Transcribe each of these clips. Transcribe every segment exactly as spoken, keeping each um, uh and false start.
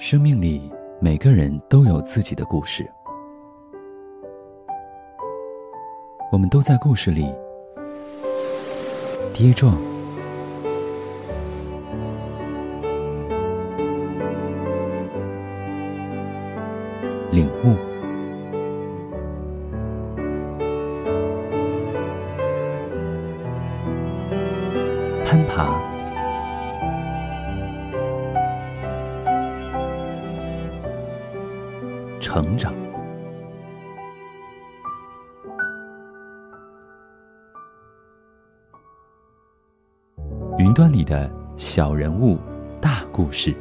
生命里每个人都有自己的故事，我们都在故事里跌撞、领悟、攀爬、成长。云端里的小人物，大故事。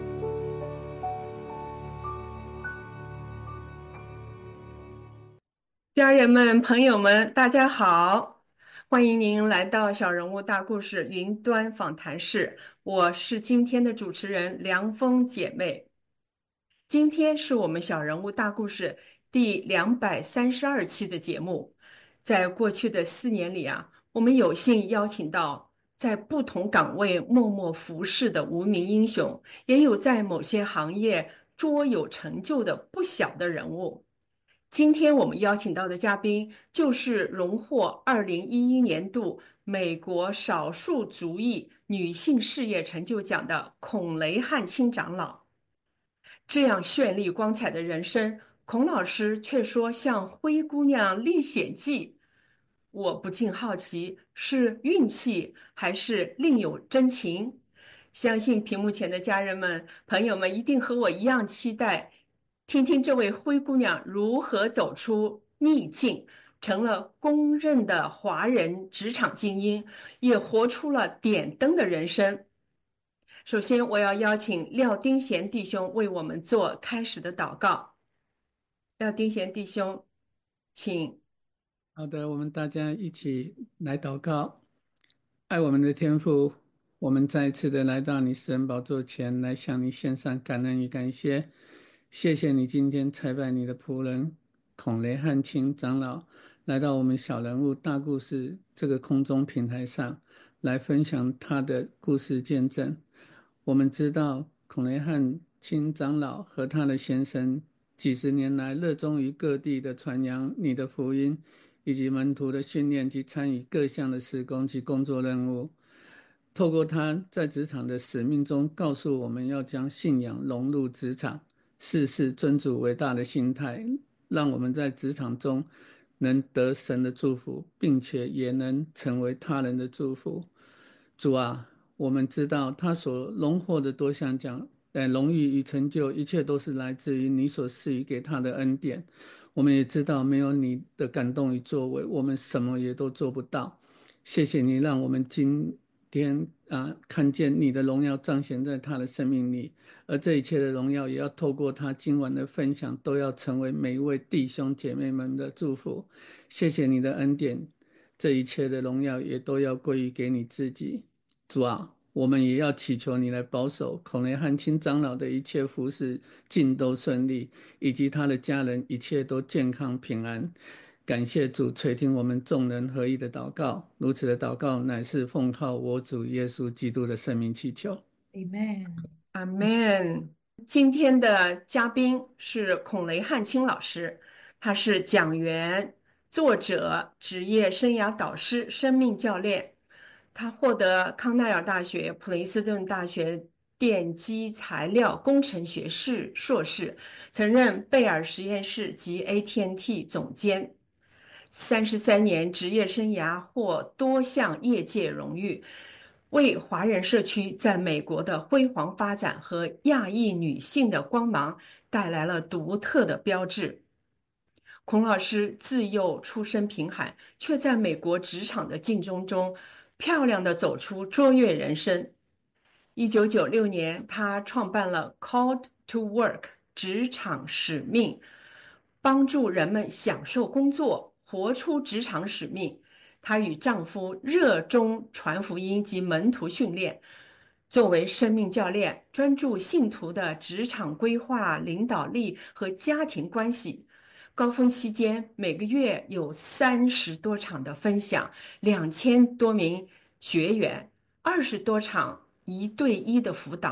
家人们、朋友们，大家好！欢迎您来到小人物大故事云端访谈室，我是今天的主持人梁峰姐妹。今天是我们小人物大故事第两百三十二期的节目。在过去的四年里啊，我们有幸邀请到在不同岗位默默服侍的无名英雄，也有在某些行业卓有成就的不小的人物。今天我们邀请到的嘉宾就是荣获二零一一年度美国少数族裔女性事业成就奖的孔雷汉卿长老。这样绚丽光彩的人生，孔老师却说像灰姑娘历险记。我不禁好奇，是运气还是另有真情？相信屏幕前的家人们、朋友们一定和我一样期待，听听这位灰姑娘如何走出逆境，成了公认的华人职场精英，也活出了点灯的人生。首先，我要邀请廖丁贤弟兄为我们做开始的祷告。廖丁贤弟兄，请。 好的，我们大家一起来祷告。爱我们的天父，我们再一次的来到你施恩宝座前来向你献上感恩与感谢。谢谢你今天差派你的仆人孔雷汉卿长老来到我们小人物大故事这个空中平台上来分享他的故事见证。我们知道孔雷汉卿长老和他的先生几十年来热衷于各地的传扬你的福音，以及门徒的训练及参与各项的事工及工作任务。透过他在职场的使命中告诉我们要将信仰融入职场，事事尊主为大的心态，让我们在职场中能得神的祝福，并且也能成为他人的祝福。主啊，我们知道他所荣获的多项奖呃，荣誉与成就，一切都是来自于你所赐予给他的恩典。我们也知道，没有你的感动与作为，我们什么也都做不到。谢谢你，让我们今天啊看见你的荣耀彰显在他的生命里，而这一切的荣耀，也要透过他今晚的分享，都要成为每一位弟兄姐妹们的祝福。谢谢你的恩典，这一切的荣耀也都要归于给你自己。主啊，我们也要祈求你来保守孔雷汉卿长老的一切服事尽都顺利，以及他的家人一切都健康平安。感谢主垂听我们众人合一的祷告，如此的祷告乃是奉靠我主耶稣基督的圣名祈求。 Amen。 阿门。今天的嘉宾是孔雷汉卿老师，他是讲员、作者、职业生涯导师、生命教练。他获得康奈尔大学、普林斯顿大学电机材料工程学士硕士，曾任贝尔实验室及 A T and T 总监。三十三年职业生涯获多项业界荣誉，为华人社区在美国的辉煌发展和亚裔女性的光芒带来了独特的标志。孔老师自幼出身贫寒，却在美国职场的竞争中漂亮地走出卓越人生。一九九六年，他创办了 Called to Work 职场使命，帮助人们享受工作，活出职场使命。她与丈夫热衷传福音及门徒训练，作为生命教练，专注信徒的职场规划、领导力和家庭关系。高峰期间，每个月有三十多场的分享，两千多名学员，二十多场一对一的辅导，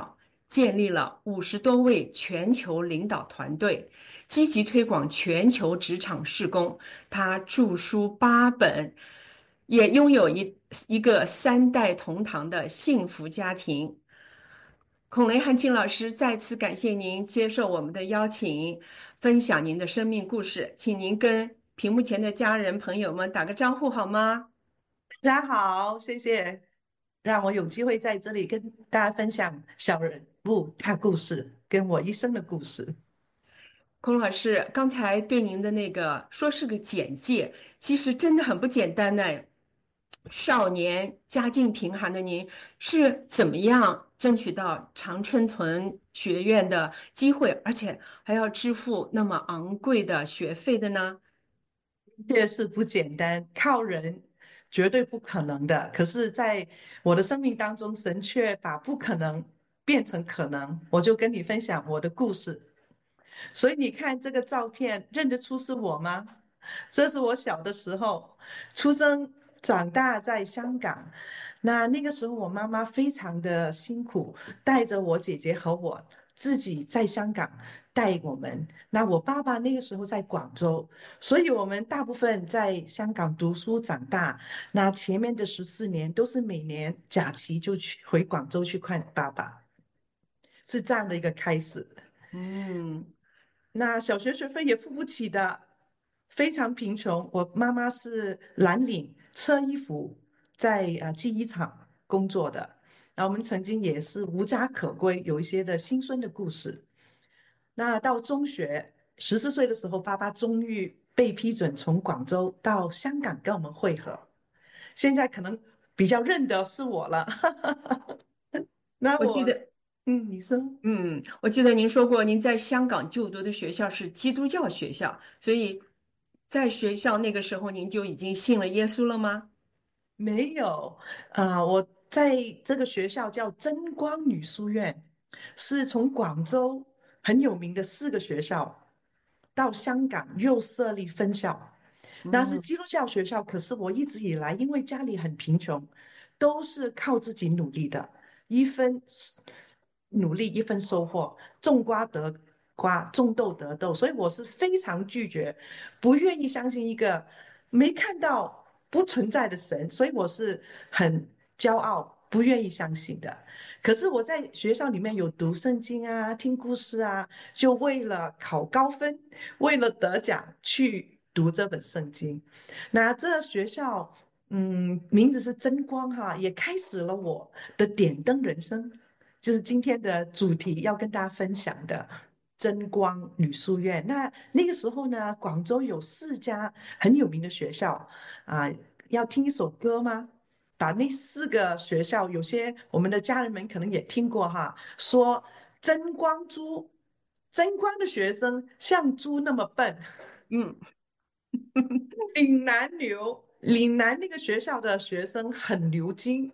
建立了五十多位全球领导团队，积极推广全球职场事工。他著书八本，也拥有一一个三代同堂的幸福家庭。孔雷汉卿老师再次感谢您接受我们的邀请，分享您的生命故事，请您跟屏幕前的家人朋友们打个招呼好吗？ 大家好，谢谢让我有机会在这里跟大家分享小人物大故事，跟我一生的故事。 孔老师，刚才对您的那个说是个简介，其实真的很不简单呢。少年家境贫寒的您是怎么样争取到常春藤学院的机会，而且还要支付那么昂贵的学费的呢？ 确是不简单，靠人绝对不可能的。可是，在我的生命当中，神却把不可能变成可能。我就跟你分享我的故事。所以你看这个照片，认得出是我吗？这是我小的时候出生长大在香港。那那个时候，我妈妈非常的辛苦，带着我姐姐和我自己在香港带我们。那我爸爸那个时候在广州，所以我们大部分在香港读书长大。那前面的十四年都是每年假期就去回广州去看爸爸，是这样的一个开始。 嗯。 那小学学费也付不起的，非常贫穷。我妈妈是蓝领车衣服，在啊记忆厂工作的。那我们曾经也是无家可归，有一些的辛酸的故事。那到中学十四岁的时候，爸爸终于被批准从广州到香港跟我们会合。现在可能比较认得是我了。那我， 我记得， 嗯，你说。 嗯，我记得您说过，您在香港就读的学校是基督教学校，所以在学校那个时候您就已经信了耶稣了吗？ 没有，啊、我在这个学校叫真光女书院，是从广州很有名的四个学校到香港又设立分校，那是嗯基督教学校。可是我一直以来因为家里很贫穷，都是靠自己努力的，一分努力一分收获，种瓜得瓜，种豆得豆，所以我是非常拒绝，不愿意相信一个没看到不存在的神，所以我是很骄傲，不愿意相信的。可是我在学校里面有读圣经啊，听故事啊，就为了考高分，为了得奖去读这本圣经。那这学校，嗯，名字是真光哈，也开始了我的点灯人生，就是今天的主题要跟大家分享的真光女书院。那那个时候呢，广州有四家很有名的学校啊，要听一首歌吗？把那四个学校，有些我们的家人们可能也听过哈，说真光猪，真光的学生像猪那么笨。 嗯岭南牛，岭南那个学校的学生很牛筋，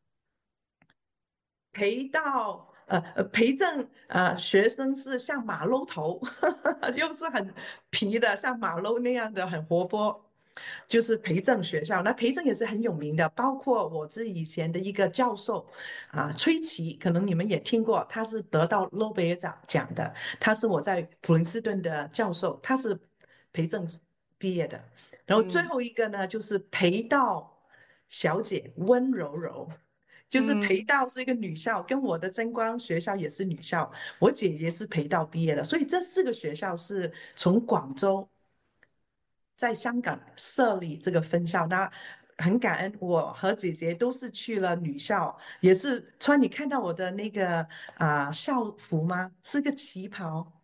陪到呃呃陪正呃学生是像马騮头，又是很皮的，像马騮那样的很活泼，就是培正学校。那培正也是很有名的，包括我自己以前的一个教授啊，崔琦，可能你们也听过，他是得到诺贝尔奖奖的，他是我在普林斯顿的教授，他是培正毕业的。然后最嗯后一个呢，就是培道小姐温柔柔。就是培嗯。 道是一个女校，跟我的真光学校也是女校，我姐姐是培道毕业的，所以这四个学校是从广州在香港设立这个分校。那很感恩，我和姐姐都是去了女校，也是穿你看到我的那个啊、呃校服吗？是个旗袍，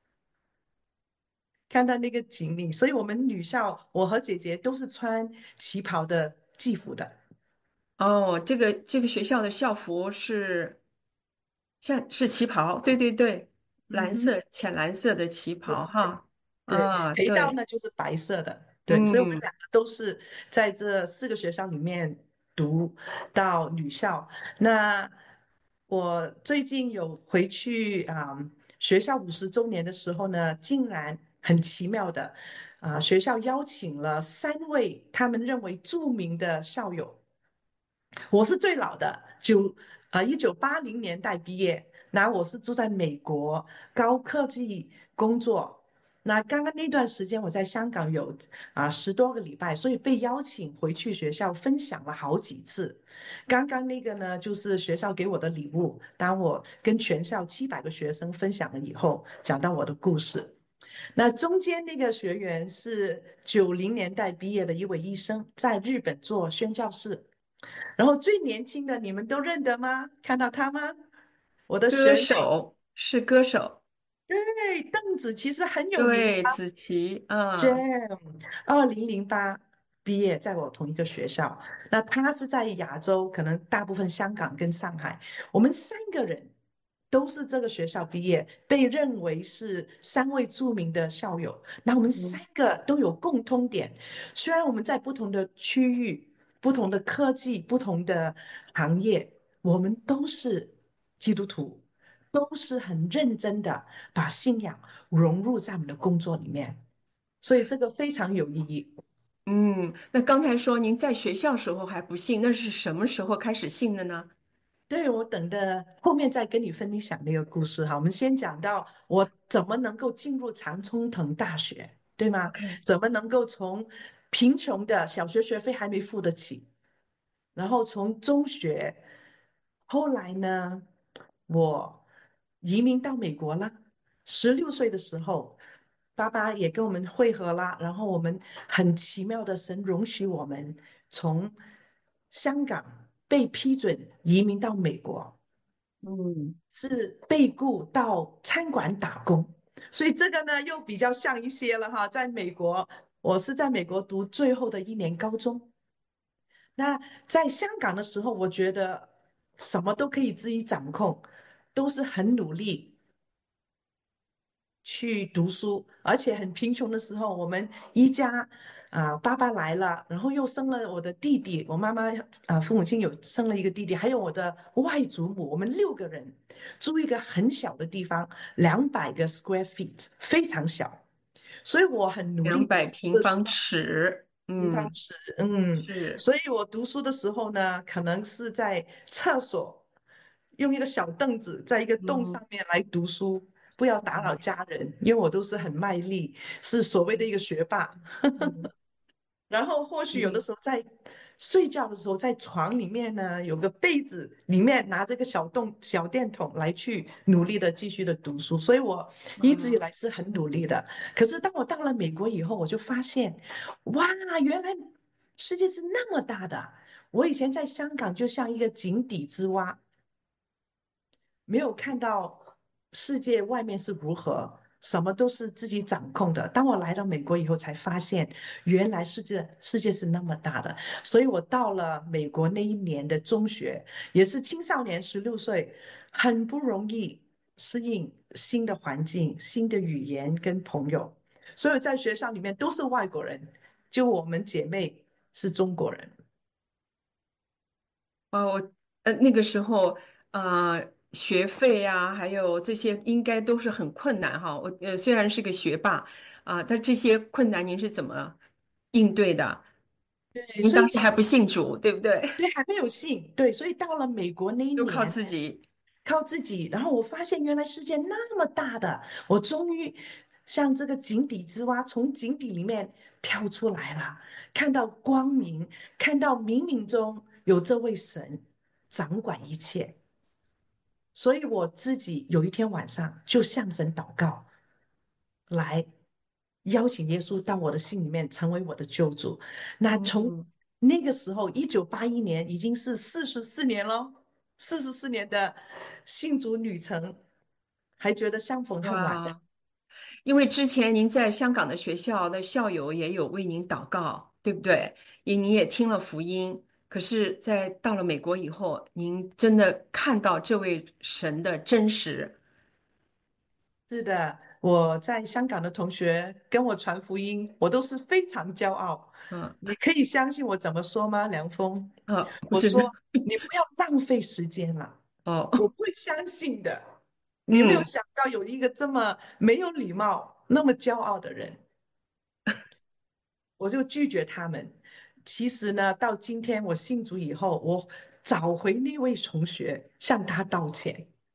看到那个锦领，所以我们女校我和姐姐都是穿旗袍的制服的。 哦，这个这个学校的校服是像是旗袍，对对对，蓝嗯哼。 色浅蓝色的旗袍哈。 对， 啊， 培道对， 呢就是白色的，对，所以我们嗯。 两个都是在这四个学校里面读到女校。那我最近有回去啊、学校五十周年的时候呢，竟然很奇妙的啊、学校邀请了三位他们认为著名的校友，我是最老的，九啊一九八零年代毕业， 那我是住在美国高科技工作。那刚刚那段时间我在香港有啊十多个礼拜，所以被邀请回去学校分享了好几次。刚刚那个呢，就是学校给我的礼物，当我跟全校七百个学生分享了以后，讲到我的故事。那中间那个学员是九零年代毕业的一位医生，在日本做宣教士。然后最年轻的你们都认得吗？看到他吗？我的歌学妹， 手是歌手， 对，邓紫棋是很有名的。 对，子琪啊， Jam，二零零八毕业，在我同一个学校。那他是在亚洲，可能大部分香港跟上海，我们三个人都是这个学校毕业，被认为是三位著名的校友。那我们三嗯个都有共通点，虽然我们在不同的区域、不同的科技、不同的行业，我们都是基督徒。都是很认真的把信仰融入在我们的工作里面，所以这个非常有意义。 嗯，那刚才说您在学校时候还不信，那是什么时候开始信的呢？ 对，我等的后面再跟你分享那个故事哈。我们先讲到我怎么能够进入常春藤大学，对吗？ OK， 怎么能够从贫穷的小学学费还没付得起，然后从中学，后来呢，我移民到美国了。十六岁的时候，爸爸也跟我们会合啦，然后我们很奇妙的神容许我们从香港被批准移民到美国， 嗯， 是被雇到餐馆打工，所以这个呢又比较像一些了哈。在美国，我是在美国读最后的一年高中。那在香港的时候，我觉得什么都可以自己掌控，都是很努力去读书，而且很贫穷的时候，我们一家啊、爸爸来了，然后又生了我的弟弟，我妈妈啊、父母亲有生了一个弟弟，还有我的外祖母，我们六个人住一个很小的地方，两百个 square feet，非常小，所以我很努力读两百书的时候。 平方尺，嗯， 乒乓池，嗯， 是， 所以我读书的时候呢，可能是在厕所用一个小凳子，在一个洞嗯上面来读书，不要打扰嗯家人，因为我都是很卖力，是所谓的一个学霸。 嗯然后或许有的嗯时候在睡觉的时候，在床里面呢有个被子，里面拿这个小洞小电筒来去努力的继续的读书，所以我一直以嗯， 来是很努力的。可是当我到了美国以后，我就发现，哇，原来世界是那么大的。我以前在香港就像一个井底之蛙，没有看到世界外面是如何，什么都是自己掌控的。当我来到美国以后，才发现原来世界世界是那么大的。所以我到了美国那一年的中学，也是青少年，十六岁，很不容易适应新的环境、新的语言跟朋友，所以在学校里面都是外国人，就我们姐妹是中国人。 哦，我呃那个时候呃学费呀、还有这些应该都是很困难哈。我呃虽然是个学霸啊、但这些困难您是怎么应对的？ 对， 您所以其实当时还不信主，对不对？ 对还没有信，对，所以到了美国那一都靠年。 自己。 靠自己，然后我发现原来世界那么大的，我终于像这个井底之蛙，从井底里面跳出来了，看到光明，看到冥冥中有这位神掌管一切。所以我自己有一天晚上就向神祷告，来邀请耶稣到我的心里面成为我的救主。那从嗯， 那个时候，一九八一年已经是四十四年了，四十四年的信主旅程，还觉得相逢恨晚的。 哇，因为之前您在香港的学校的校友也有为您祷告，对不对？也您也听了福音，可是，在到了美国以后，您真的看到这位神的真实， 是的，我在香港的同学跟我传福音，我都是非常骄傲。 嗯你可以相信我怎么说吗，梁峰？ 啊，不是， 我说你不要浪费时间了，我哦， 不会相信的。你有没有嗯， 想到有一个这么没有礼貌、那么骄傲的人？我就拒绝他们。其实呢，到今天我信主以后，我找回那位同学，向他道歉。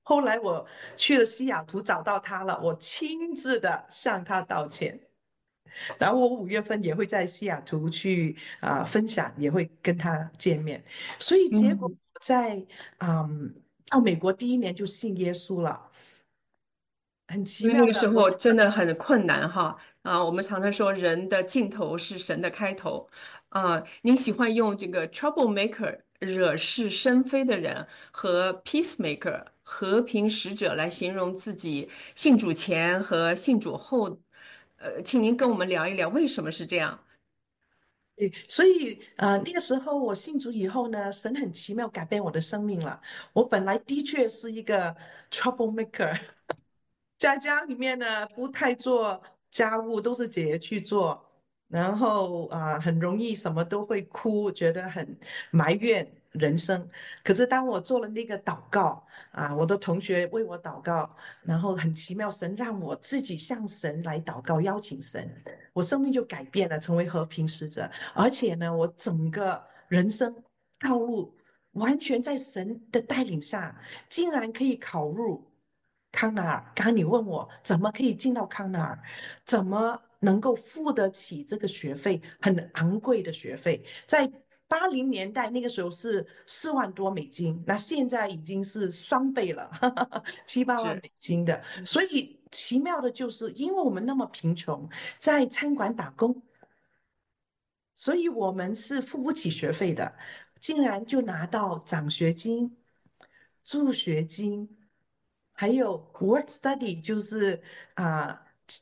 后来我去了西雅图找到他了，我亲自的向他道歉。然后我五月份也会在西雅图去啊、呃分享，也会跟他见面。所以结果嗯。 我在嗯到美国第一年就信耶稣了，很奇因为那妙的， 个时候我真的很困难哈啊，我们常常说人的尽头是神的开头啊。您喜欢用这个 troublemaker 惹是生非的人和 peacemaker 和平使者来形容自己信主前和信主后，呃，请您跟我们聊一聊为什么是这样？ 对，所以呃，那个时候我信主以后呢，神很奇妙改变我的生命了。我本来的确是一个 trouble maker，在家里面呢不太做家务，都是姐姐去做，然后啊、呃很容易什么都会哭，觉得很埋怨人生。可是当我做了那个祷告啊、我的同学为我祷告，然后很奇妙，神让我自己向神来祷告，邀请神，我生命就改变了，成为和平使者。而且呢，我整个人生道路完全在神的带领下，竟然可以考入康奈尔。刚刚你问我怎么可以进到康奈尔，怎么能够付得起这个学费，很昂贵的学费，在八零年代那个时候是四万多美金，那现在已经是双倍了，七八万是。 美金的。所以奇妙的就是，因为我们那么贫穷，在餐馆打工，所以我们是付不起学费的，竟然就拿到奖学金、助学金，还有 work study，就是啊，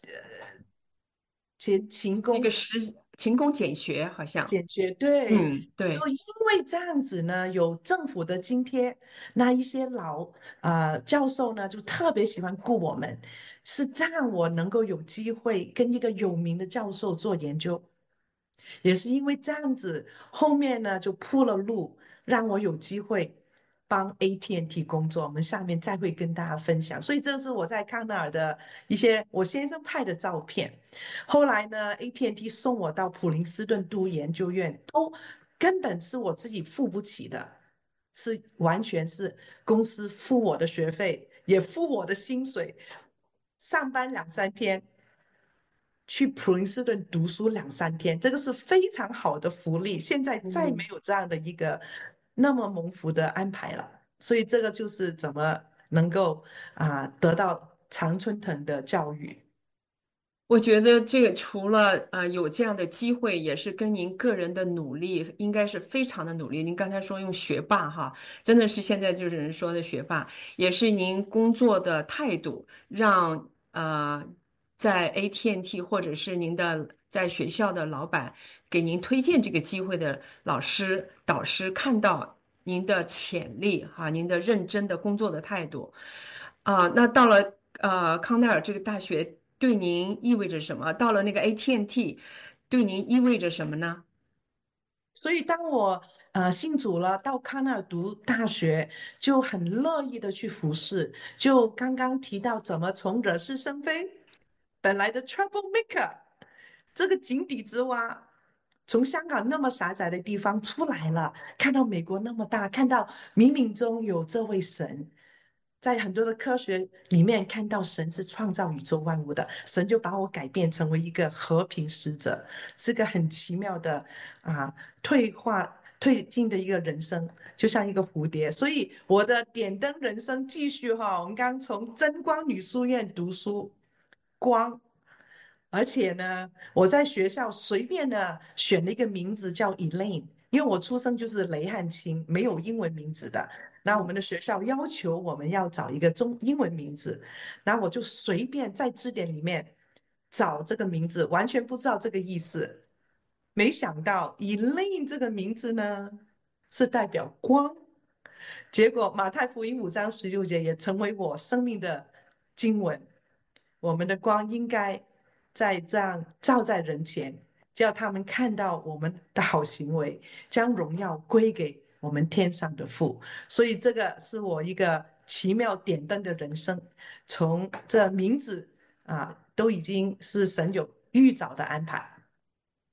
勤勤工那个时勤工俭学好像。 解决。对， 嗯，对。 就因为这样子呢，有政府的津贴，那一些老啊教授呢就特别喜欢雇我们，是这样我能够有机会跟一个有名的教授做研究。也是因为这样子，后面呢就铺了路，让我有机会帮 A T and T 工作。我们下面再会跟大家分享。所以这是我在康奈尔的一些我先生拍的照片。后来呢，A T and T 送我到普林斯顿读研究院，都根本是我自己付不起的，是完全是公司付我的学费，也付我的薪水，上班两三天。去普林斯顿读书两三天，这个是非常好的福利。现在再没嗯。 有这样的一个那么蒙福的安排了，所以这个就是怎么能够啊、得到常春藤的教育。 我觉得这个除了啊、呃有这样的机会，也是跟您个人的努力，应该是非常的努力。您刚才说用学霸哈，真的是现在就是人说的学霸，也是您工作的态度，让呃在 A T and T 或者是您的在学校的老板给您推荐这个机会的老师导师看到您的潜力哈，您的认真的工作的态度。啊，那到了呃康奈尔这个大学对您意味着什么？到了那个 A T and T 对您意味着什么呢？ 所以当我呃信主了，到康奈尔读大学，就很乐意的去服侍。就刚刚提到怎么从惹是生非，本来的 trouble maker，这个井底之蛙，从香港那么狭窄的地方出来了，看到美国那么大，看到冥冥中有这位神，在很多的科学里面看到神是创造宇宙万物的，神就把我改变成为一个和平使者，是个很奇妙的啊退化。退进的一个人生，就像一个蝴蝶，所以我的点灯人生继续哈。我们刚从真光女书院读书，光而且呢，我在学校随便的选了一个名字叫 Elaine，因为我出生就是雷汉卿，没有英文名字的。那我们的学校要求我们要找一个中英文名字，然后我就随便在字典里面找这个名字，完全不知道这个意思。没想到 Elaine 这个名字呢，是代表光。结果马太福音五章十六节也成为我生命的经文。我们的光应该在这样照在人前，叫他们看到我们的好行为，将荣耀归给我们天上的父。所以这个是我一个奇妙点灯的人生，从这名字啊，都已经是神有预早的安排。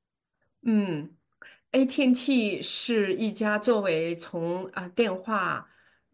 嗯，A T and T 是一家作为从啊电话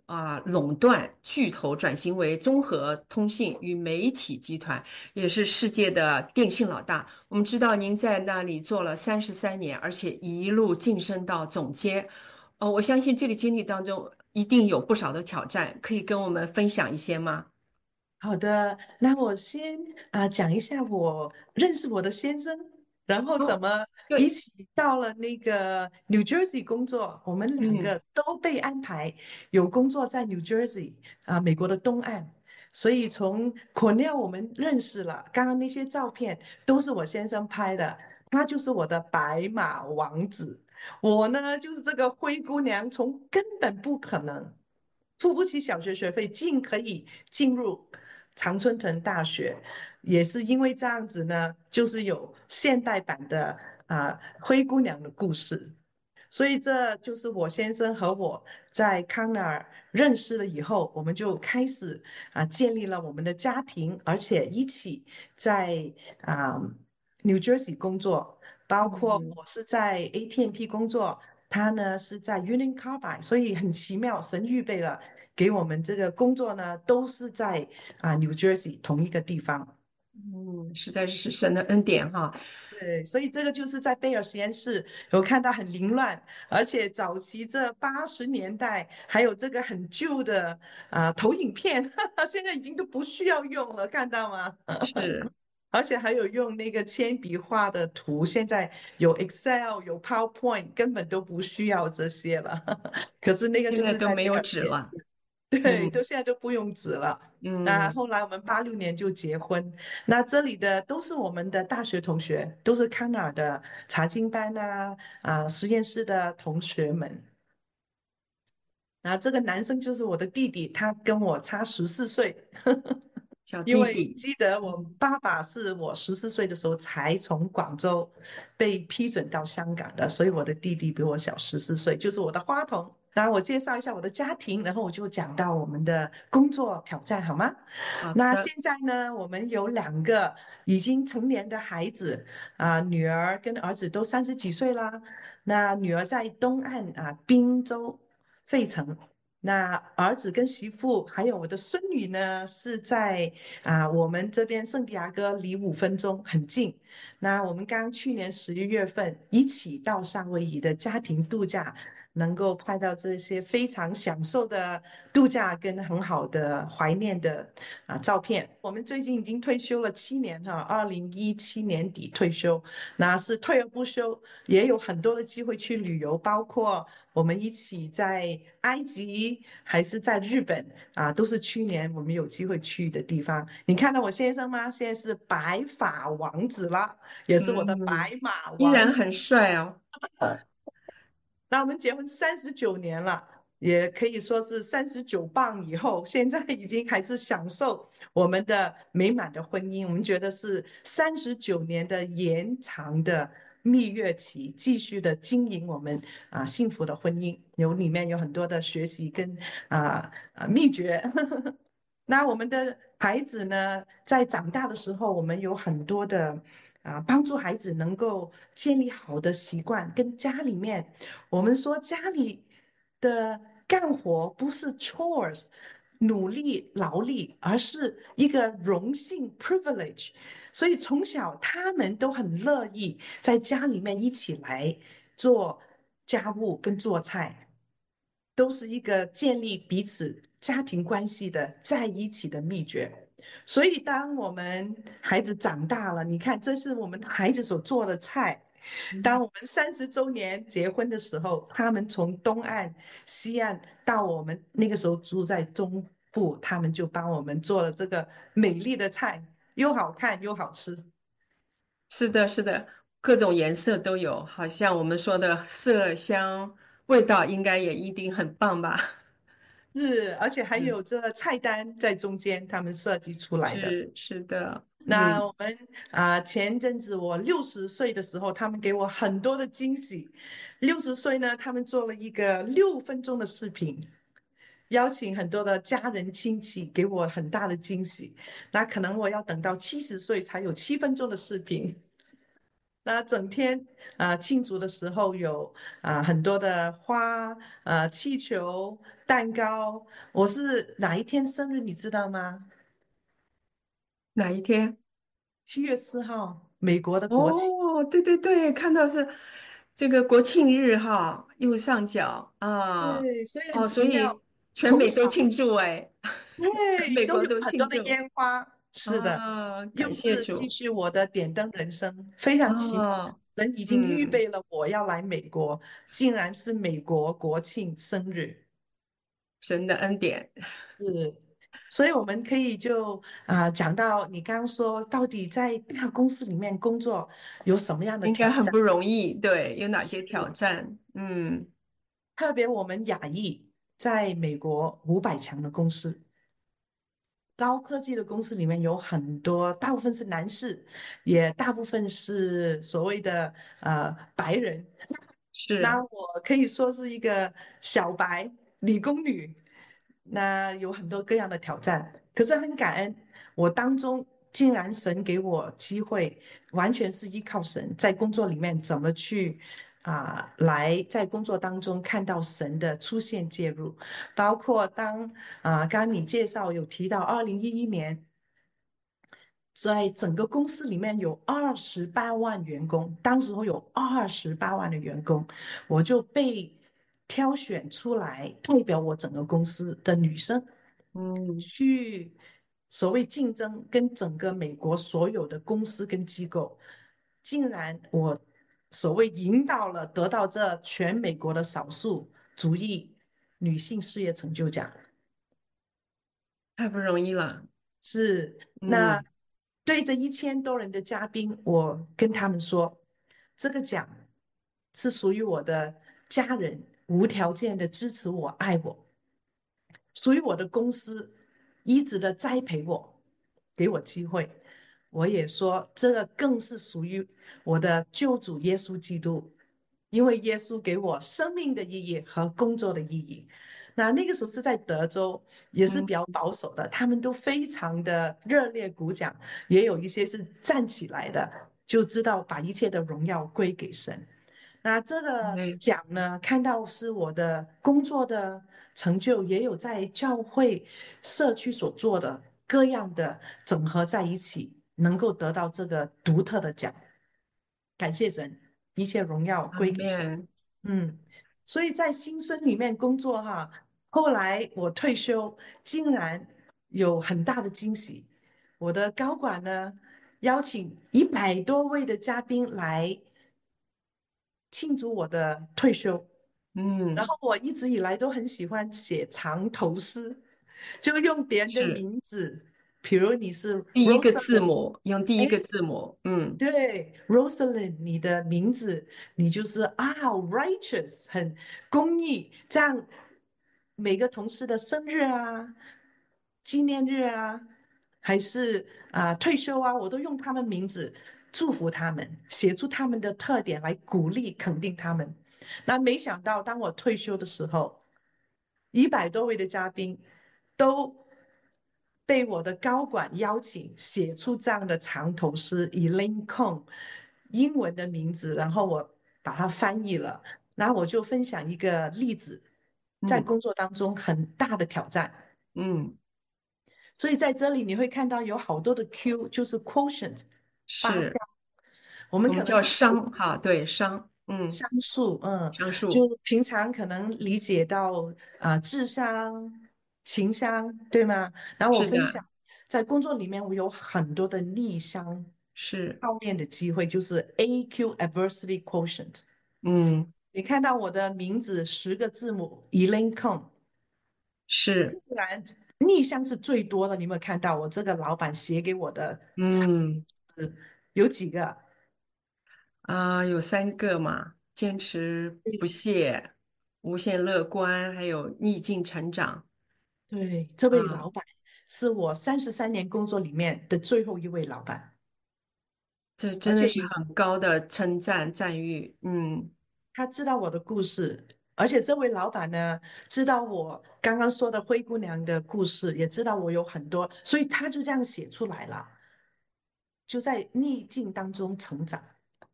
啊、垄断巨头转型为综合通信与媒体集团，也是世界的电信老大。我们知道您在那里做了三十三年，而且一路晋升到总监。呃，我相信这个经历当中一定有不少的挑战，可以跟我们分享一些吗？ 好的，那我先啊、讲一下我认识我的先生，然后怎哦， 么一对， 起到了那个 New Jersey 工作。我们两嗯个都被安排有工作在 New Jersey 啊、美国的东岸，所以从 Cornell 我们认识了。刚刚那些照片都是我先生拍的，他就是我的白马王子，我呢就是这个灰姑娘，从根本不可能。付不起小学学费，竟可以进入常春藤大学，也是因为这样子呢，就是有现代版的啊、灰姑娘的故事。所以这就是我先生和我在康奈尔认识了以后，我们就开始啊、建立了我们的家庭，而且一起在啊、New Jersey 工作，包括嗯， 我是在 A T and T 工作，他呢是在 Union Carbide，所以很奇妙，神预备了给我们这个工作呢，都是在啊、New Jersey 同一个地方。 嗯，实在是神的恩典哈。 对，所以这个就是在贝尔实验室有看到很凌乱，而且早期这八十年代还有这个很旧的啊、投影片，现在已经都不需要用了，看到吗？ 是， 而且还有用那个铅笔画的图，现在有 Excel 有 PowerPoint，根本都不需要这些了。可是那个现就是在都没有在贝尔纸了。 实验室。对，都嗯现在都不用纸了。那嗯， 后来我们八六年就结婚，那这里的都是我们的大学同学，都是康奈尔的查经班啊啊实验室的同学们。然后这个男生就是我的弟弟，他跟我差十四岁。 小因为弟弟。 记得我嗯爸爸是我十四岁的时候才从广州被批准到香港的，所以我的弟弟比我小十四岁，就是我的花童。然后我介绍一下我的家庭，然后我就讲到我们的工作挑战，好吗？ 好的。 那现在呢，我们有两个已经成年的孩子啊、女儿跟儿子都三十几岁啦。那女儿在东岸啊，滨州、费城。那儿子跟媳妇还有我的孙女呢，是在啊我们这边圣地亚哥离五分钟很近。那我们刚去年十一月份一起到夏威夷的家庭度假，能够拍到这些非常享受的度假跟很好的怀念的啊照片。我们最近已经退休了七年哈，二零一七年底退休，那是退而不休，也有很多的机会去旅游，包括我们一起在埃及还是在日本啊，都是去年我们有机会去的地方。你看到我先生吗？现在是白发王子了，也是我的嗯， 白马王子。 依然很帅哦。 那我们结婚三十九年了，也可以说是三十九磅以后，现在已经还是享受我们的美满的婚姻。我们觉得是三十九年的延长的蜜月期，继续的经营我们啊幸福的婚姻，有里面有很多的学习跟啊啊秘诀。那我们的孩子呢，在长大的时候，我们有很多的啊，帮助孩子能够建立好的习惯，跟家里面，我们说家里的干活不是 chores，努力劳力，而是一个荣幸 privilege。所以从小他们都很乐意在家里面一起来做家务跟做菜。都是一个建立彼此家庭关系的在一起的秘诀。所以，当我们孩子长大了，你看，这是我们孩子所做的菜。当我们三十周年结婚的时候，他们从东岸、西岸到我们那个时候住在中部，他们就帮我们做了这个美丽的菜，又好看又好吃。 是的，是的，各种颜色都有，好像我们说的色香味道应该也一定很棒吧？ 是，而且还嗯， 有这菜单在中间，他们设计出来的。 是是的。嗯， 那我们啊、前阵子我六十岁的时候，他们给我很多的惊喜。六十岁呢，他们做了一个六分钟的视频，邀请很多的家人亲戚，给我很大的惊喜。那可能我要等到七十岁才有七分钟的视频。 那整天啊、呃庆祝的时候有啊、很多的花、呃气球、蛋糕。我是哪一天生日你知道吗？ 哪一天？ 七月四号，美国的国庆。 哦，对对对，看到是这个国庆日哈，右上角啊， 对，所以很哦，所奇妙， 以全从小美都庆祝哎，全对都有美国都很多的庆祝烟花。是的， 啊，感又是继谢主续我的点灯人生，非常奇妙。 啊， 人已经预嗯， 备了我要来美国，竟然是美国国庆生日。 神的恩典是，所以我们可以就啊、讲到你刚刚说，到底在大公司里面工作有什么样的挑战？ 应该很不容易，对，有哪些挑是， 战？嗯， 特别我们亚裔在美国五百强的公司。高科技的公司里面有很多，大部分是男士，也大部分是所谓的呃白人。那是， 我可以说是一个小白理工女，那有很多各样的挑战，可是很感恩，我当中竟然神给我机会，完全是依靠神，在工作里面怎么去啊、来在工作当中看到神的出现介入，包括当啊、刚刚你介绍有提到二零一一年。在整个公司里面有二十八万员工，当时候有二十八万的员工，我就被挑选出来代表我整个公司的女生嗯， 去所谓竞争，跟整个美国所有的公司跟机构，竟然我所谓赢到了，得到这全美国的少数族裔女性事业成就奖。 太不容易了， 是，那嗯对着一千多人的嘉宾，我跟他们说，这个奖是属于我的家人，无条件的支持我、爱我，属于我的公司，一直的栽培我，给我机会。我也说，这个更是属于我的救主耶稣基督，因为耶稣给我生命的意义和工作的意义。那那个时候是在德州，也是嗯， 比较保守的，他们都非常的热烈鼓掌，也有一些是站起来的，就知道把一切的荣耀归给神。那这个对， 奖呢，看到是我的工作的成就，也有在教会社区所做的各样的整合在一起，能够得到这个独特的奖。感谢神，一切荣耀阿归给神。 面， 嗯，所以在新村里面工作哈，后来我退休，竟然有很大的惊喜。我的高管呢，邀请一百多位的嘉宾来庆祝我的退休。然嗯， 后我一直以来都很喜欢写长头诗，就用别人的是名字，比如你是第一个 Rosalind， 字母，用第哎， 一个字母，嗯， 对，Rosalind，你的名字你就是啊，righteous，很公义，这样每个同事的生日啊、纪念日啊，还是啊、退休啊，我都用他们名字祝福他们，写出他们的特点来鼓励肯定他们。那没想到，当我退休的时候，一百多位的嘉宾都被我的高管邀请写出这样的长头诗，Elaine Kong，英文的名字，然后我把它翻译了，然后我就分享一个例子，在嗯工作当中很大的挑战。 嗯， 所以在这里你会看到有好多的 Q，就是 quotient 发票， 是我们我们叫可能不熟商哈，对，商，嗯， 商数，嗯， 商数， 就平常可能理解到啊、智商、情商，对吗？然后我是的， 分享在工作里面，我有很多的逆商是， 操练的机会，就是 A Q Adversity Quotient。 嗯， 你看到我的名字十个字母 Elaine Kong， 是， 不然逆商是最多的。你有没有看到我这个老板写给我的长嗯。 是有几个？ 啊，有三个嘛，坚持不懈、无限乐观，还有逆境成长对，这位啊， 老板是我三十三年工作里面的最后一位老板， 这真的是而且也是很高的称赞赞誉。嗯他知道我的故事，而且这位老板呢，知道我刚刚说的灰姑娘的故事，也知道我有很多，所以他就这样写出来了，就在逆境当中成长。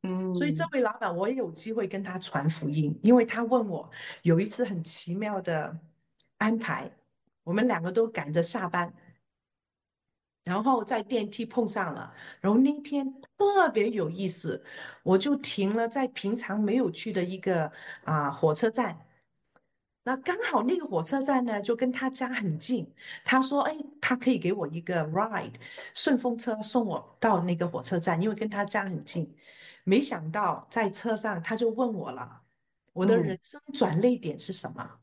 所以这嗯， 位老板我也有机会跟他传福音，因为他问我有一次很奇妙的安排，我们两个都赶着下班，然后在电梯碰上了，然后那天特别有意思，我就停了在平常没有去的一个啊、火车站。那刚好那个火车站呢，就跟他家很近。他说：“哎，他可以给我一个 ride，顺风车送我到那个火车站，因为跟他家很近。”没想到在车上他就问我了，我的嗯， 人生转捩点是什么？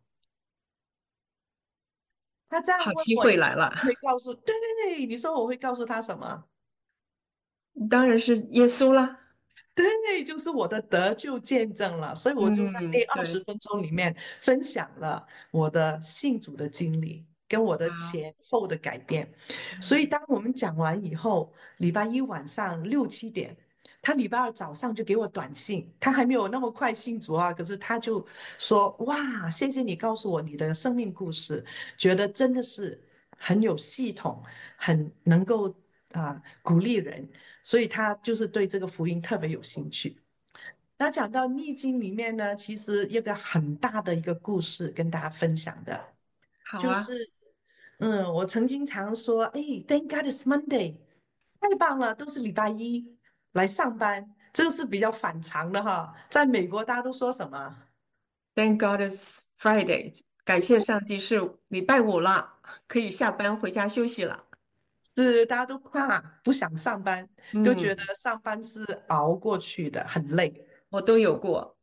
他这样好机问我，你觉得会来了， 我会告诉？对对对，你说我会告诉他什么？ 当然是耶稣啦。 对，就是我的得救见证了，所以我就在那嗯，对， 二十分钟里面分享了我的信主的经历，跟我的好， 前后的改变。所以嗯， 当我们讲完以后，礼拜一晚上六七点，他礼拜二早上就给我短信，他还没有那么快信主啊，可是他就说：“哇，谢谢你告诉我你的生命故事，觉得真的是很有系统，很能够啊、鼓励人。”所以他就是对这个福音特别有兴趣。那讲到逆境里面呢，其实一个很大的一个故事跟大家分享的，就是， 好啊。 嗯，我曾经常说，哎，Thank God it's Monday，太棒了，都是礼拜一来上班，这个是比较反常的哈。在美国，大家都说什么？ Thank God it's Friday，感谢上帝是礼拜五了，可以下班回家休息了。 是大家都怕不想上班，都觉得嗯， 上班是熬过去的，很累。 我都有过。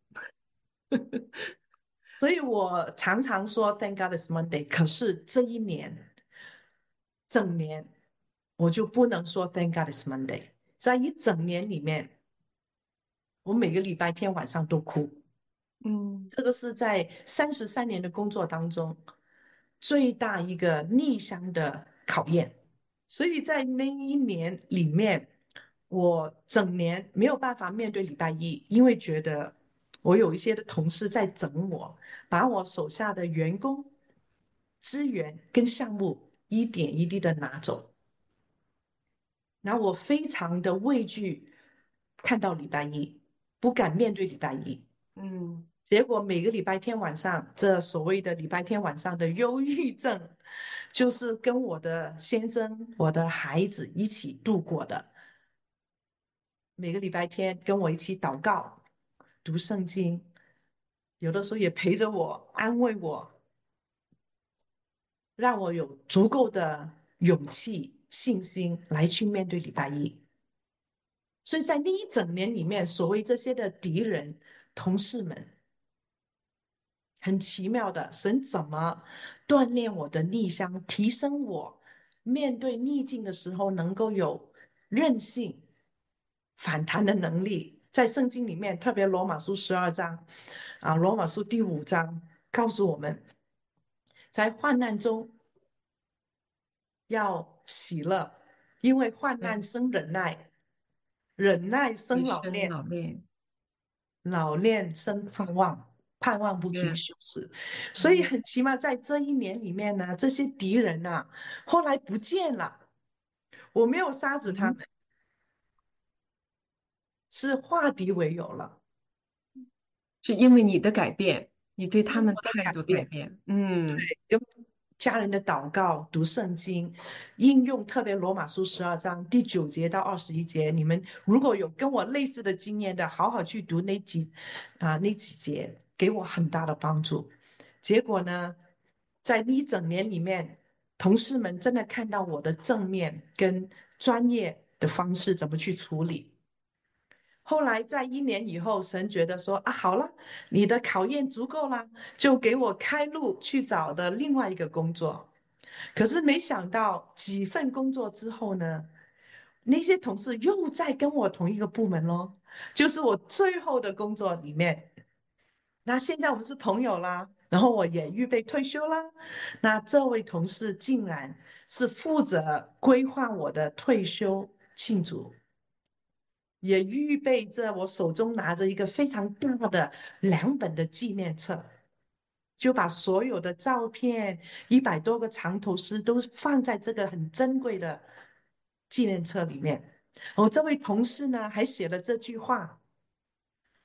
所以我常常说 Thank God it's Monday，可是这一年整年我就不能说 Thank God it's Monday。在一整年里面，我每个礼拜天晚上都哭。 嗯这个是在三十三年的工作当中最大一个逆向的考验。所以在那一年里面，我整年没有办法面对礼拜一，因为觉得我有一些的同事在整我，把我手下的员工资源跟项目一点一滴的拿走，然后我非常的畏惧看到礼拜一，不敢面对礼拜一。 嗯结果每个礼拜天晚上，这所谓的礼拜天晚上的忧郁症，就是跟我的先生、我的孩子一起度过的。每个礼拜天跟我一起祷告、读圣经，有的时候也陪着我、安慰我，让我有足够的勇气、信心来去面对礼拜一。所以在那一整年里面，所谓这些的敌人、同事们，很奇妙的，神怎么锻炼我的逆向，提升我面对逆境的时候能够有韧性、反弹的能力。在圣经里面，特别罗马书十二章啊，罗马书第五章告诉我们，在患难中要喜乐，因为患难对， 生忍耐，忍耐生女生老练， 老练， 老练生盼望，盼望不出愿羞耻。所以愿很奇妙，在这一年里面呢，这些敌人呐、后来不见了。我没有杀死他嗯， 们，是化敌为友了。 是因为你的改变，你对他们因为我的态度改改变， 变。嗯用家人的祷告、读圣经、应用特别罗马书十二章第九节到二十一节，你们如果有跟我类似的经验的，好好去读那几啊那几节，给我很大的帮助。结果呢，在一整年里面，同事们真的看到我的正面跟专业的方式怎么去处理。后来在一年以后，神觉得说啊，好了，你的考验足够啦，就给我开路去找的另外一个工作。可是没想到几份工作之后呢，那些同事又在跟我同一个部门咯，就是我最后的工作里面。那现在我们是朋友啦，然后我也预备退休啦。那这位同事竟然是负责规划我的退休庆祝。也预备着，我手中拿着一个非常大的两本的纪念册，就把所有的照片，一百多个长头诗都放在这个很珍贵的纪念册里面。我这位同事呢，还写了这句话，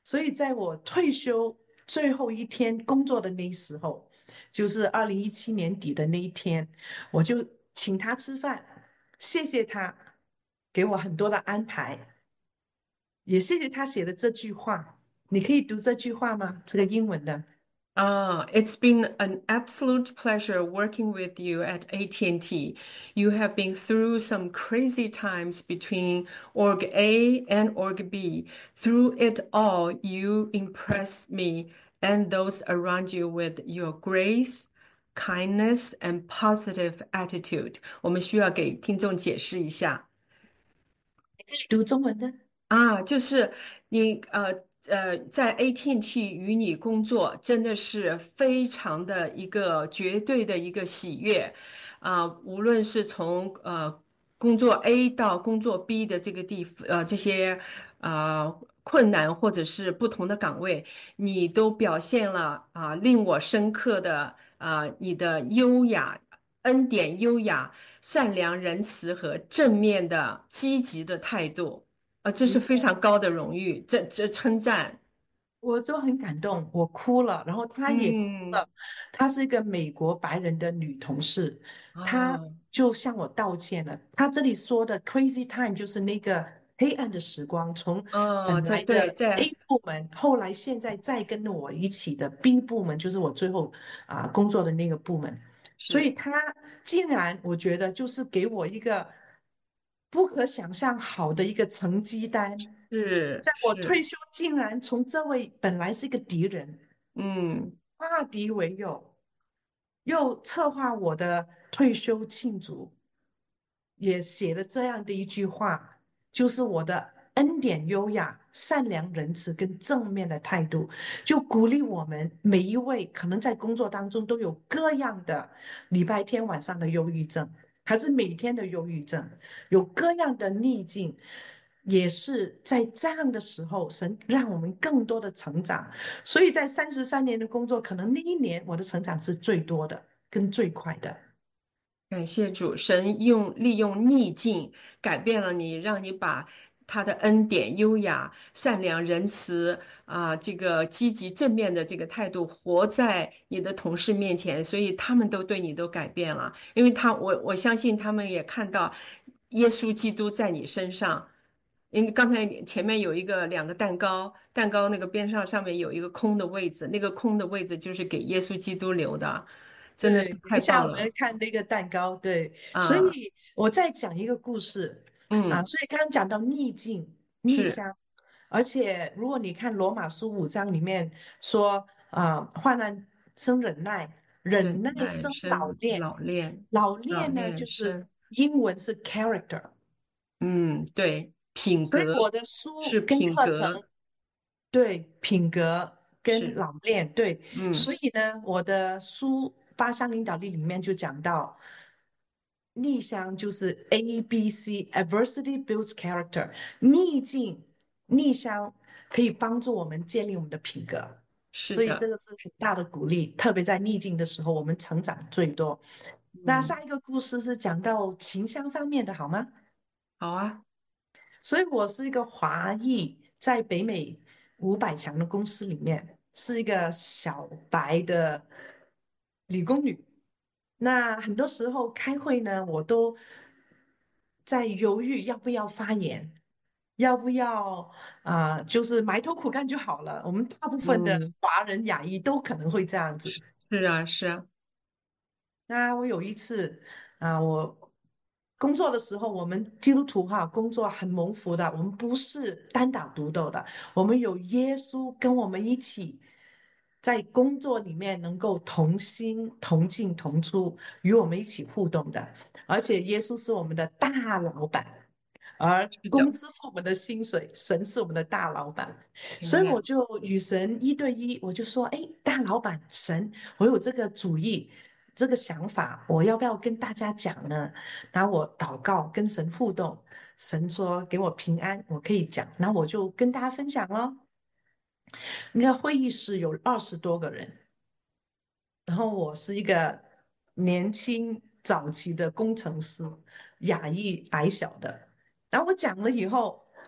所以在我退休最后一天工作的那时候，就是二零一七年底的那一天，我就请他吃饭，谢谢他给我很多的安排，也谢谢他写的这句话。你可以读这句话吗？这个英文的。 Ah, it's been an absolute pleasure working with you at A T and T. You have been through some crazy times between Org A and Org B. Through it all, you impress me and those around you with your grace, kindness, and positive attitude. 我们需要给听众解释一下。 读中文的。 啊，就是你呃呃，在 A T and T 与你工作，真的是非常的一个绝对的一个喜悦啊，无论是从呃工作 A 到工作 B 的这个地呃这些呃困难或者是不同的岗位，你都表现了啊令我深刻的啊你的优雅、恩典、优雅、善良、仁慈和正面的积极的态度。啊，这是非常高的荣誉，这这称赞。 我就很感动，我哭了，然后她也哭嗯， 了。她是一个美国白人的女同事，她啊， 就向我道歉了。她这里说的 crazy time 就是那个黑暗的时光，从哦， 本来的在对，在 A 部门，后来现在再跟我一起的 B 部门，就是我最后啊、工作的那个部门。所以是她竟然，我觉得就是给我一个不可想象好的一个成绩单。 是在我退是， 休，竟然从这位本来是一个敌人， 嗯， 化敌为友，又策划我的退休庆祝，也写了这样的一句话，就是我的恩典、优雅、善良、仁慈跟正面的态度，就鼓励我们每一位可能在工作当中都有各样的礼拜天晚上的忧郁症，还是每天的忧郁症，有各样的逆境。也是在这样的时候，神让我们更多的成长。所以在三十三年的工作，可能那一年我的成长是最多的，跟最快的。 感谢主，神用利用逆境改变了你，让你把他的恩典、优雅、善良、仁慈啊，这个积极正面的这个态度活在你的同事面前，所以他们都对你都改变了，因为他我我相信他们也看到耶稣基督在你身上。因为刚才前面有一个两个蛋糕，蛋糕那个边上上面有一个空的位置，那个空的位置就是给耶稣基督留的，真的是对，等一太下我们棒了看那个蛋糕。对，所啊！ 以我再讲一个故事啊。 嗯， 所以刚刚讲到逆境、逆是乡，而且如果你看罗马书五章里面说啊，患难生忍耐，忍耐忍耐生老生练， 老练， 老老练呢就是练生， 英文是 character。 嗯，对，品格所以我的书是跟课程， 品格， 对，品格跟是， 老练，对。所嗯， 以呢，我的书《八项领导力》里面就讲到，逆向就是 A B C，adversity builds character，逆境逆向可以帮助我们建立我们的品格，所以这是的， 个是很大的鼓励，特别在逆境的时候，我们成长最多。那下嗯， 一个故事是讲到情商方面的，好吗？ 好啊， 所以我是一个华裔，在北美五百强的公司里面，是一个小白的理工女。那很多时候开会呢，我都在犹豫要不要发言，要不要啊、就是埋头苦干就好了。我们大部分的嗯， 华人亚裔都可能会这样子。 是啊，是啊， 那我有一次啊，我工作的时候，我们基督徒哈工作很蒙福的，我们不是单打独斗的，我们有耶稣跟我们一起在工作里面能够同心同进同出，与我们一起互动的，而且耶稣是我们的大老板。而是的， 公司付我们的薪水，神是我们的大老板，所以我明白， 就与神一对一，我就说：“哎，大老板，神，我有这个主意，这个想法，我要不要跟大家讲呢？”然后我祷告，跟神互动，神说给我平安，我可以讲，然后我就跟大家分享咯。那个会议室有二十多个人，然后我是一个年轻早期的工程师，亚裔矮小的。然后我讲了以后，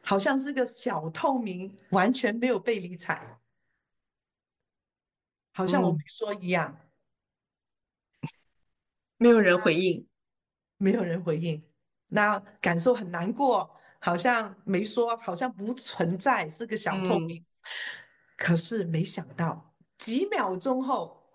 好像是个小透明，完全没有被理睬，好像我没嗯， 说一样， 没有人回应。 没有人回应。那感受很难过，好像没说，好像不存在，是个小透嗯明。可是没想到，几秒钟后，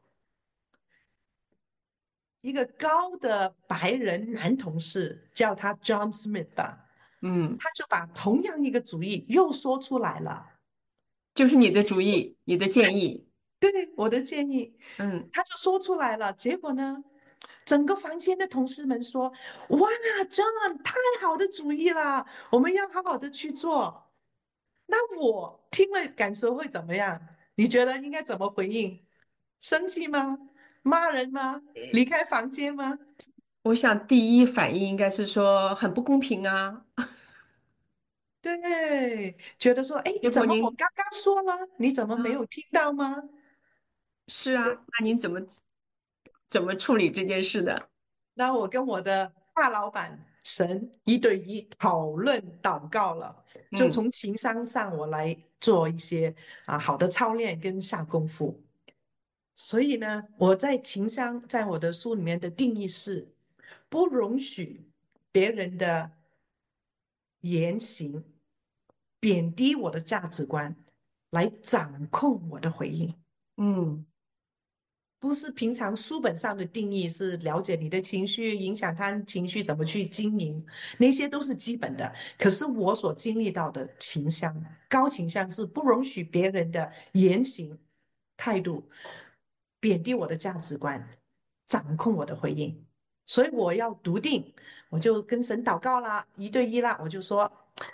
一个高的白人男同事，叫他 John Smith 吧， 嗯， 他就把同样一个主意又说出来了。 就是你的主意，你的建议。 对我的建议， 嗯， 他就说出来了。结果呢，整个房间的同事们说：“哇，John，太好的主意了，我们要好好的去做。”那我听了感受会怎么样？你觉得应该怎么回应？生气吗？骂人吗？离开房间吗？ 我想第一反应应该是说很不公平啊。 对，觉得说，哎， 结怎么我果您刚刚说了，你怎么没有啊， 听到吗？ 是啊，那您怎么怎么处理这件事的？ 那我跟我的大老板神一对一讨论祷告了，就嗯从情商上我来做一些啊好的操练跟下功夫。所以呢，我在情商在我的书里面的定义是不容许别人的言行贬低我的价值观，来掌控我的回应。 嗯， 不是平常书本上的定义，是了解你的情绪，影响他情绪怎么去经营，那些都是基本的。可是我所经历到的情商，高情商是不容许别人的言行态度贬低我的价值观，掌控我的回应。所以我要笃定，我就跟神祷告啦，一对一啦，我就说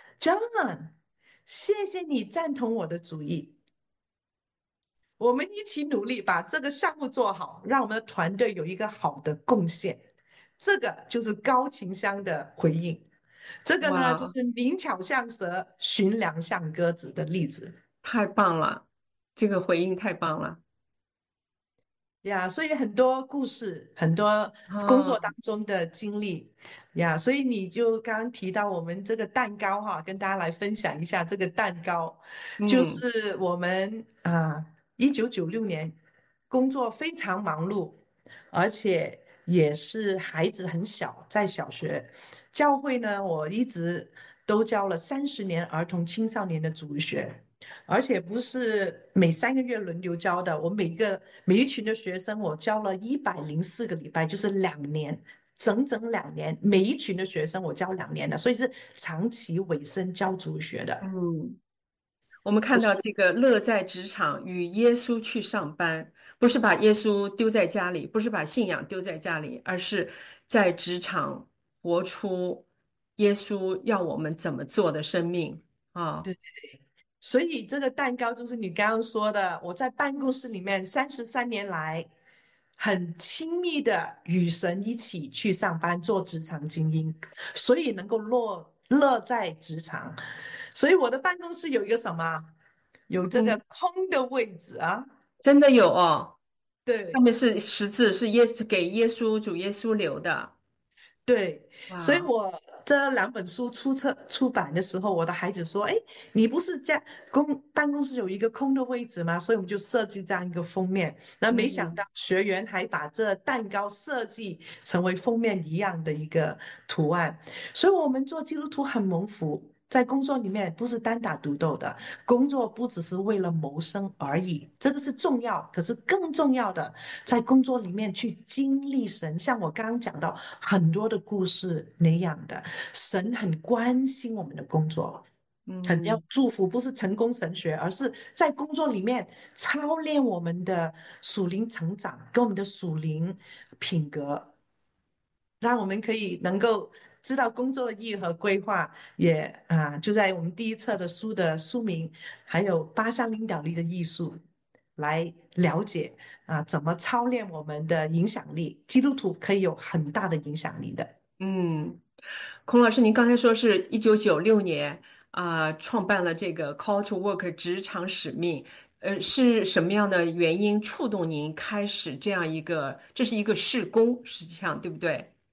，John，谢谢你赞同我的主意。我们一起努力把这个项目做好，让我们的团队有一个好的贡献。这个就是高情商的回应。这个呢，就哇， 是灵巧像蛇，寻良像鸽子的例子。 太棒了，这个回应太棒了呀，所以很多故事，很多工作当啊！ 中的经历呀，所以你就刚刚提到我们这个蛋糕哈，跟大家来分享一下这个蛋糕，就嗯是我们啊，一九九六年工作非常忙碌，而且也是孩子很小，在小学教会呢，我一直都教了三十年儿童青少年的主日学。而且不是每三个月轮流教的，我每一个每一群的学生，我教了一百零四个礼拜，就是两年，整整两年，每一群的学生我教两年的，所以是长期委身教主学的。 嗯，我们看可是到这个乐在职场与耶稣去上班，不是把耶稣丢在家里，不是把信仰丢在家里，而是在职场活出耶稣要我们怎么做的生命啊！ 对，所以这个蛋糕就是你刚刚说的，我在办公室里面三十三年来，很亲密的与神一起去上班做职场精英，所以能够乐乐在职场。所以我的办公室有一个什么？有这个嗯， 空的位置啊。 真的有哦，上对， 面是十字，是耶稣给耶稣主耶稣留的。 对，所以哇， 我这两本书出册出版的时候，我的孩子说：“哎，你不是在公办公室有一个空的位置吗？”所以我们就设计这样一个封面。那没想到嗯学员还把这蛋糕设计成为封面一样的一个图案，所以我们做基督徒很蒙福。在工作里面不是单打独斗的，工作不只是为了谋生而已，这个是重要。可是更重要的，在工作里面去经历神，像我刚刚讲到很多的故事那样的，神很关心我们的工作，很要嗯祝福，不是成功神学，而是在工作里面操练我们的属灵成长，跟我们的属灵品格，让我们可以能够知道工作的意义和规划，也啊，就在我们第一册的书的书名，还有八项领导力的艺术，来了解啊怎么操练我们的影响力。基督徒可以有很大的影响力的。 嗯，孔老师，您刚才说是一九九六年啊，创办了这个 Call to Work 职场使命，呃，是什么样的原因触动您开始这样一个，这是一个事工，实际上对不对？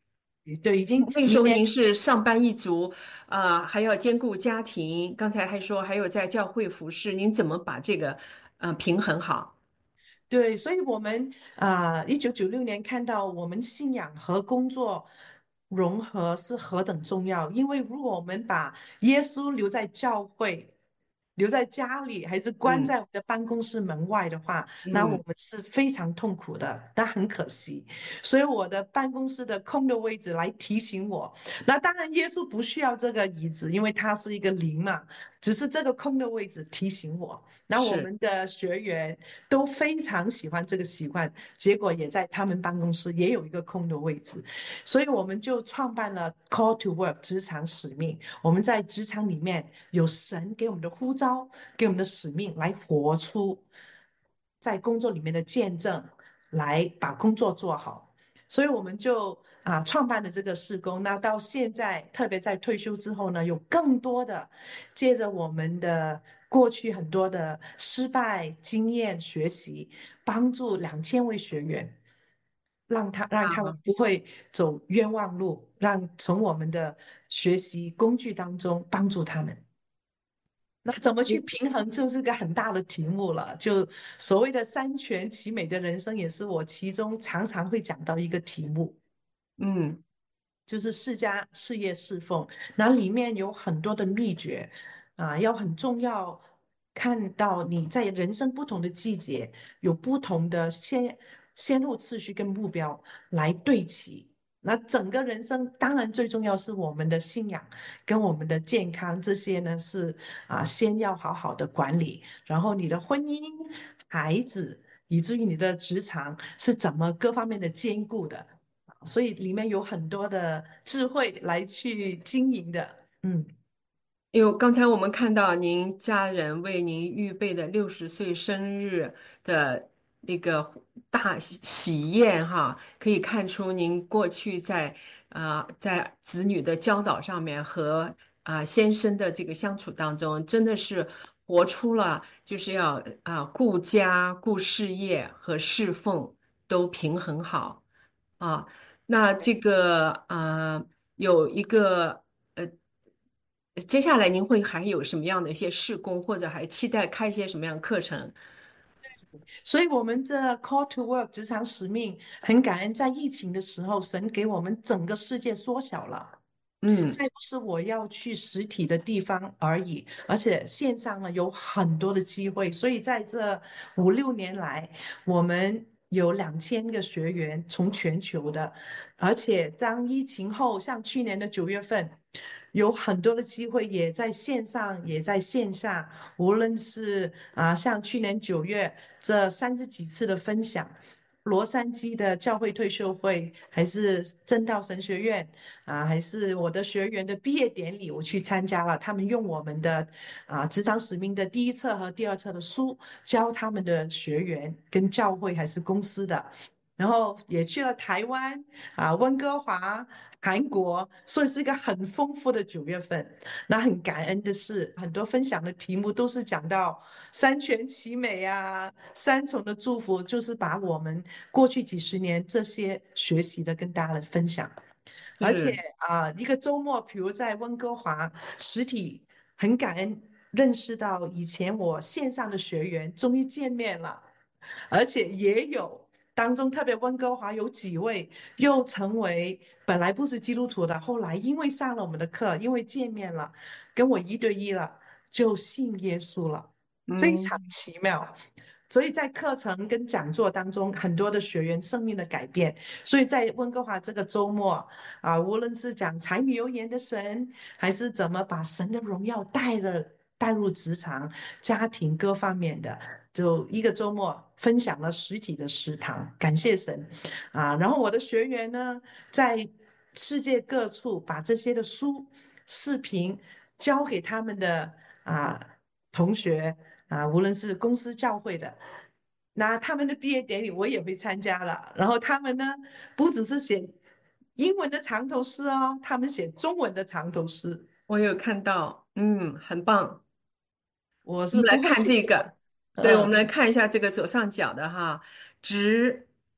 对，已经那时候明年您是上班一族，啊、还要兼顾家庭，刚才还说还有在教会服侍，您怎么把这个呃平衡好？ 对，所以我们啊，一九九六年看到我们信仰和工作融合是何等重要。因为如果我们把耶稣留在教会、留在家里，还是关嗯在我们的办公室门外的话，那我嗯， 们是非常痛苦的。但很可惜，所以我的办公室的空的位置来提醒我。那当然，耶稣不需要这个椅子，因为他是一个灵嘛，只是这个空的位置提醒我。那我是。 们的学员都非常喜欢这个习惯，结果也在他们办公室也有一个空的位置，所以我们就创办了 Call to Work 职场使命。我们在职场里面有神给我们的呼召，给我们的使命，来活出在工作里面的见证，来把工作做好。所以我们就啊创办了这个事工。那到现在，特别在退休之后呢，有更多的借着我们的过去很多的失败经验学习，帮助两千位学员，让他让他们啊， 不会走冤枉路，让从我们的学习工具当中帮助他们。那怎么去你平衡，就是个很大的题目了。就所谓的三全其美的人生，也是我其中常常会讲到一个题目。 嗯。 就是世家事业侍奉，那里面有很多的秘诀啊，要很重要。看到你在人生不同的季节，有不同的先先后次序跟目标来对齐。那整个人生当然最重要是我们的信仰跟我们的健康，这些呢是啊先要好好的管理，然后你的婚姻、孩子，以至于你的职场是怎么各方面的兼顾的。所以里面有很多的智慧来去经营的。嗯， 因为刚才我们看到您家人为您预备的六十岁生日的那个大喜喜宴哈，可以看出您过去在啊、在子女的教导上面和啊、先生的这个相处当中，真的是活出了就是要啊、顾家、顾事业和侍奉都平衡好。啊，那这个呃，有一个呃，接下来您会还有什么样的一些事工，或者还期待开一些什么样的课程？ 所以我们这 call to work 职场使命很感恩，在疫情的时候，神给我们整个世界缩小了。 嗯， 再不是我要去实体的地方而已，而且线上呢有很多的机会，所以在这五六年来，我们有两千个学员从全球的，而且当疫情后，像去年的九月份，有很多的机会也在线上，也在线下，无论是啊像去年九月这三十几次的分享。洛杉矶的教会退休会，还是正道神学院，啊，还是我的学员的毕业典礼，我去参加了。他们用我们的啊职场使命的第一册和第二册的书教他们的学员，跟教会还是公司的。然后也去了台湾啊、温哥华、韩国，所以是一个很丰富的九月份。那很感恩的是，很多分享的题目都是讲到三全其美啊，三重的祝福，就是把我们过去几十年这些学习的跟大家的分享。而且是， 啊、一个周末，比如在温哥华实体，很感恩认识到以前我线上的学员终于见面了。而且也有当中特别温哥华有几位又成为本来不是基督徒的，后来因为上了我们的课，因为见面了，跟我一对一了，就信耶稣了，非常嗯， 奇妙。所以在课程跟讲座当中，很多的学员生命的改变。所以在温哥华这个周末啊，无论是讲柴米油盐的神，还是怎么把神的荣耀带了带入职场、家庭各方面的，就一个周末分享了实体的食堂，感谢神啊！然后我的学员呢，在世界各处把这些的书、视频交给他们的啊同学啊，无论是公司、教会的。那他们的毕业典礼我也会参加了，然后他们呢，不只是写英文的长头诗哦，他们写中文的长头诗， 我有看到，嗯，很棒。 我是不会我们来看写中文。 这个，对，我们嗯， 来看一下这个左上角的哈，直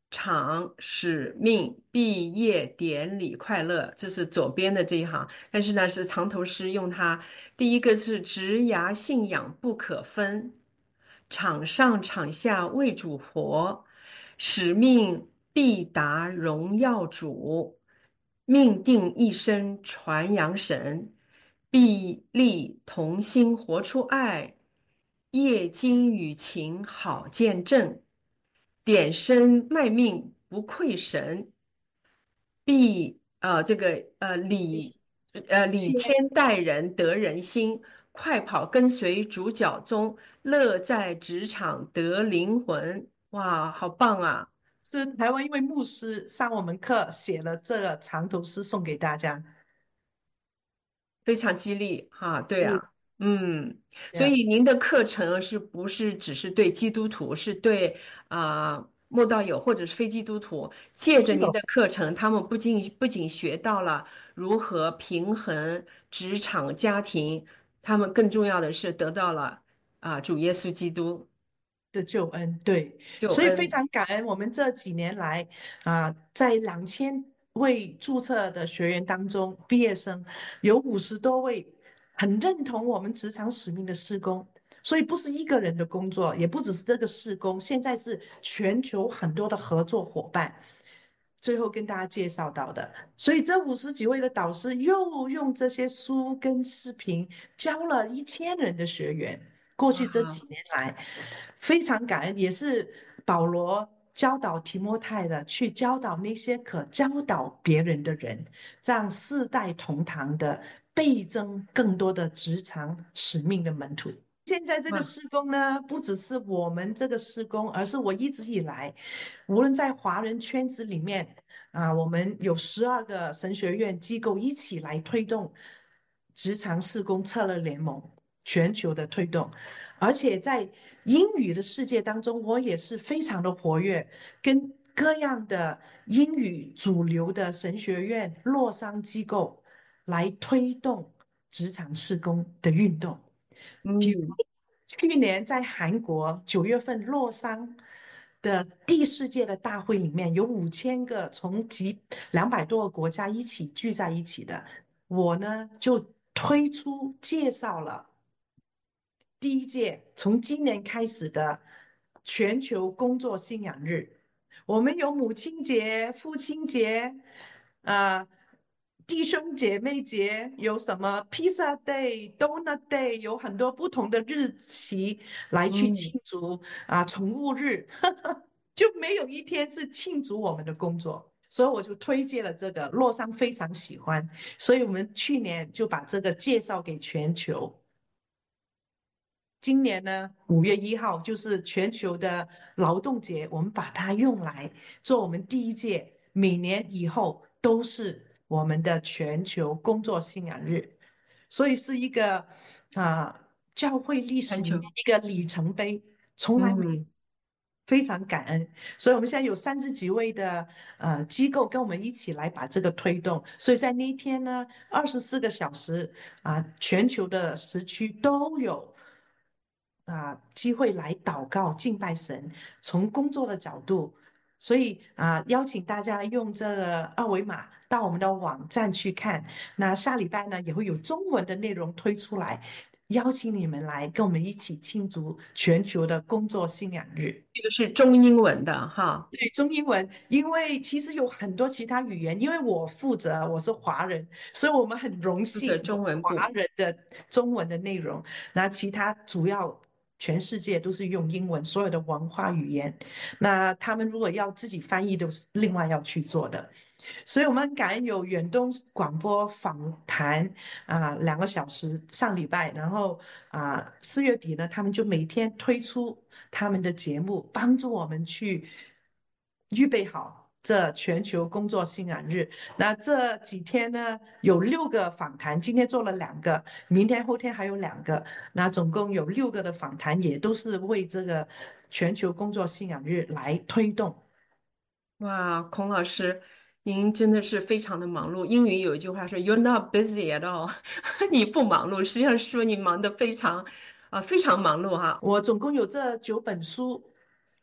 场使命毕业典礼快乐，这是左边的这一行。但是呢，是藏头诗用它，第一个是职涯信仰不可分，场上场下为主活，使命必达荣耀主，命定一生传扬神，必力同心活出爱，业经与情好见证。点身卖命不愧神，必呃这个呃礼呃礼先千待人得人心，快跑跟随主角中，乐在职场得灵魂。哇，好棒啊！ 是台湾一位牧师上我们课写了这个长头诗送给大家。 非常激励哈，对是啊，嗯，所的， 以您的课程是不是只是对基督徒，是对啊、呃慕道友或者是非基督徒，借着您的都有。 课程，他们不仅不仅学到了如何平衡职场、家庭，他们更重要的是得到了啊、主耶稣基督的救恩，对，所以非救恩常感恩我们这几年来啊、在两千位注册的学员当中，毕业生有五十多位很认同我们职场使命的施工，所以不是一个人的工作，也不只是这个施工，现在是全球很多的合作伙伴。最后跟大家介绍到的，所以这五十几位的导师又用这些书跟视频教了一千人的学员。过去这啊， 几年来，非常感恩，也是保罗教导提摩太的，去教导那些可教导别人的人，这样世代同堂的倍增更多的职场使命的门徒。现在这个哇， 施工呢，不只是我们这个施工，而是我一直以来，无论在华人圈子里面啊，我们有十二个神学院机构一起来推动职场施工策略联盟全球的推动，而且在英语的世界当中，我也是非常的活跃，跟各样的英语主流的神学院、洛桑机构来推动职场施工的运动。比如嗯去年在韩国九月份洛桑的第四届的大会里面，有五千个从几两百多个国家一起聚在一起的，我呢就推出介绍了第一届从今年开始的全球工作信仰日。我们有母亲节、父亲节，啊、弟兄姐妹节，有什么披萨 day、Donut day，有很多不同的日期来去嗯。 庆祝啊、宠物日，就没有一天是庆祝我们的工作。所以我就推荐了这个，洛桑非常喜欢，所以我们去年就把这个介绍给全球。今年呢，五月一号就是全球的劳动节，我们把它用来做我们第一届，每年以后都是我们的全球工作信仰日，所以是一个啊、教会历史里面全球， 一个里程碑，从来没嗯， 非常感恩，所以我们现在有三十几位的呃机构跟我们一起来把这个推动，所以在那一天呢，二十四个小时啊、全球的时区都有啊、机会来祷告敬拜神，从工作的角度，所以啊、邀请大家用这个二维码到我们的网站去看。那下礼拜呢也会有中文的内容推出来，邀请你们来跟我们一起庆祝全球的工作信仰日。 这个是中英文的哈， 对，中英文，因为其实有很多其他语言，因为我负责我是华人，所以我们很荣幸有负责中文华部。 人的中文的内容。那其他主要全世界都是用英文，所有的文化语言，那他们如果要自己翻译，都是另外要去做的。所以我们很感恩有远东广播访谈啊、两个小时上礼拜，然后啊四、月底呢，他们就每天推出他们的节目，帮助我们去预备好这全球工作信仰日。那这几天呢，有六个访谈，今天做了两个，明天后天还有两个，那总共有六个的访谈，也都是为这个全球工作信仰日来推动。 哇，孔老师，您真的是非常的忙碌。英语有一句话说，"You're not busy at all"，你不忙碌，实际上是说你忙得非常啊、非常忙碌哈。 我总共有这九本书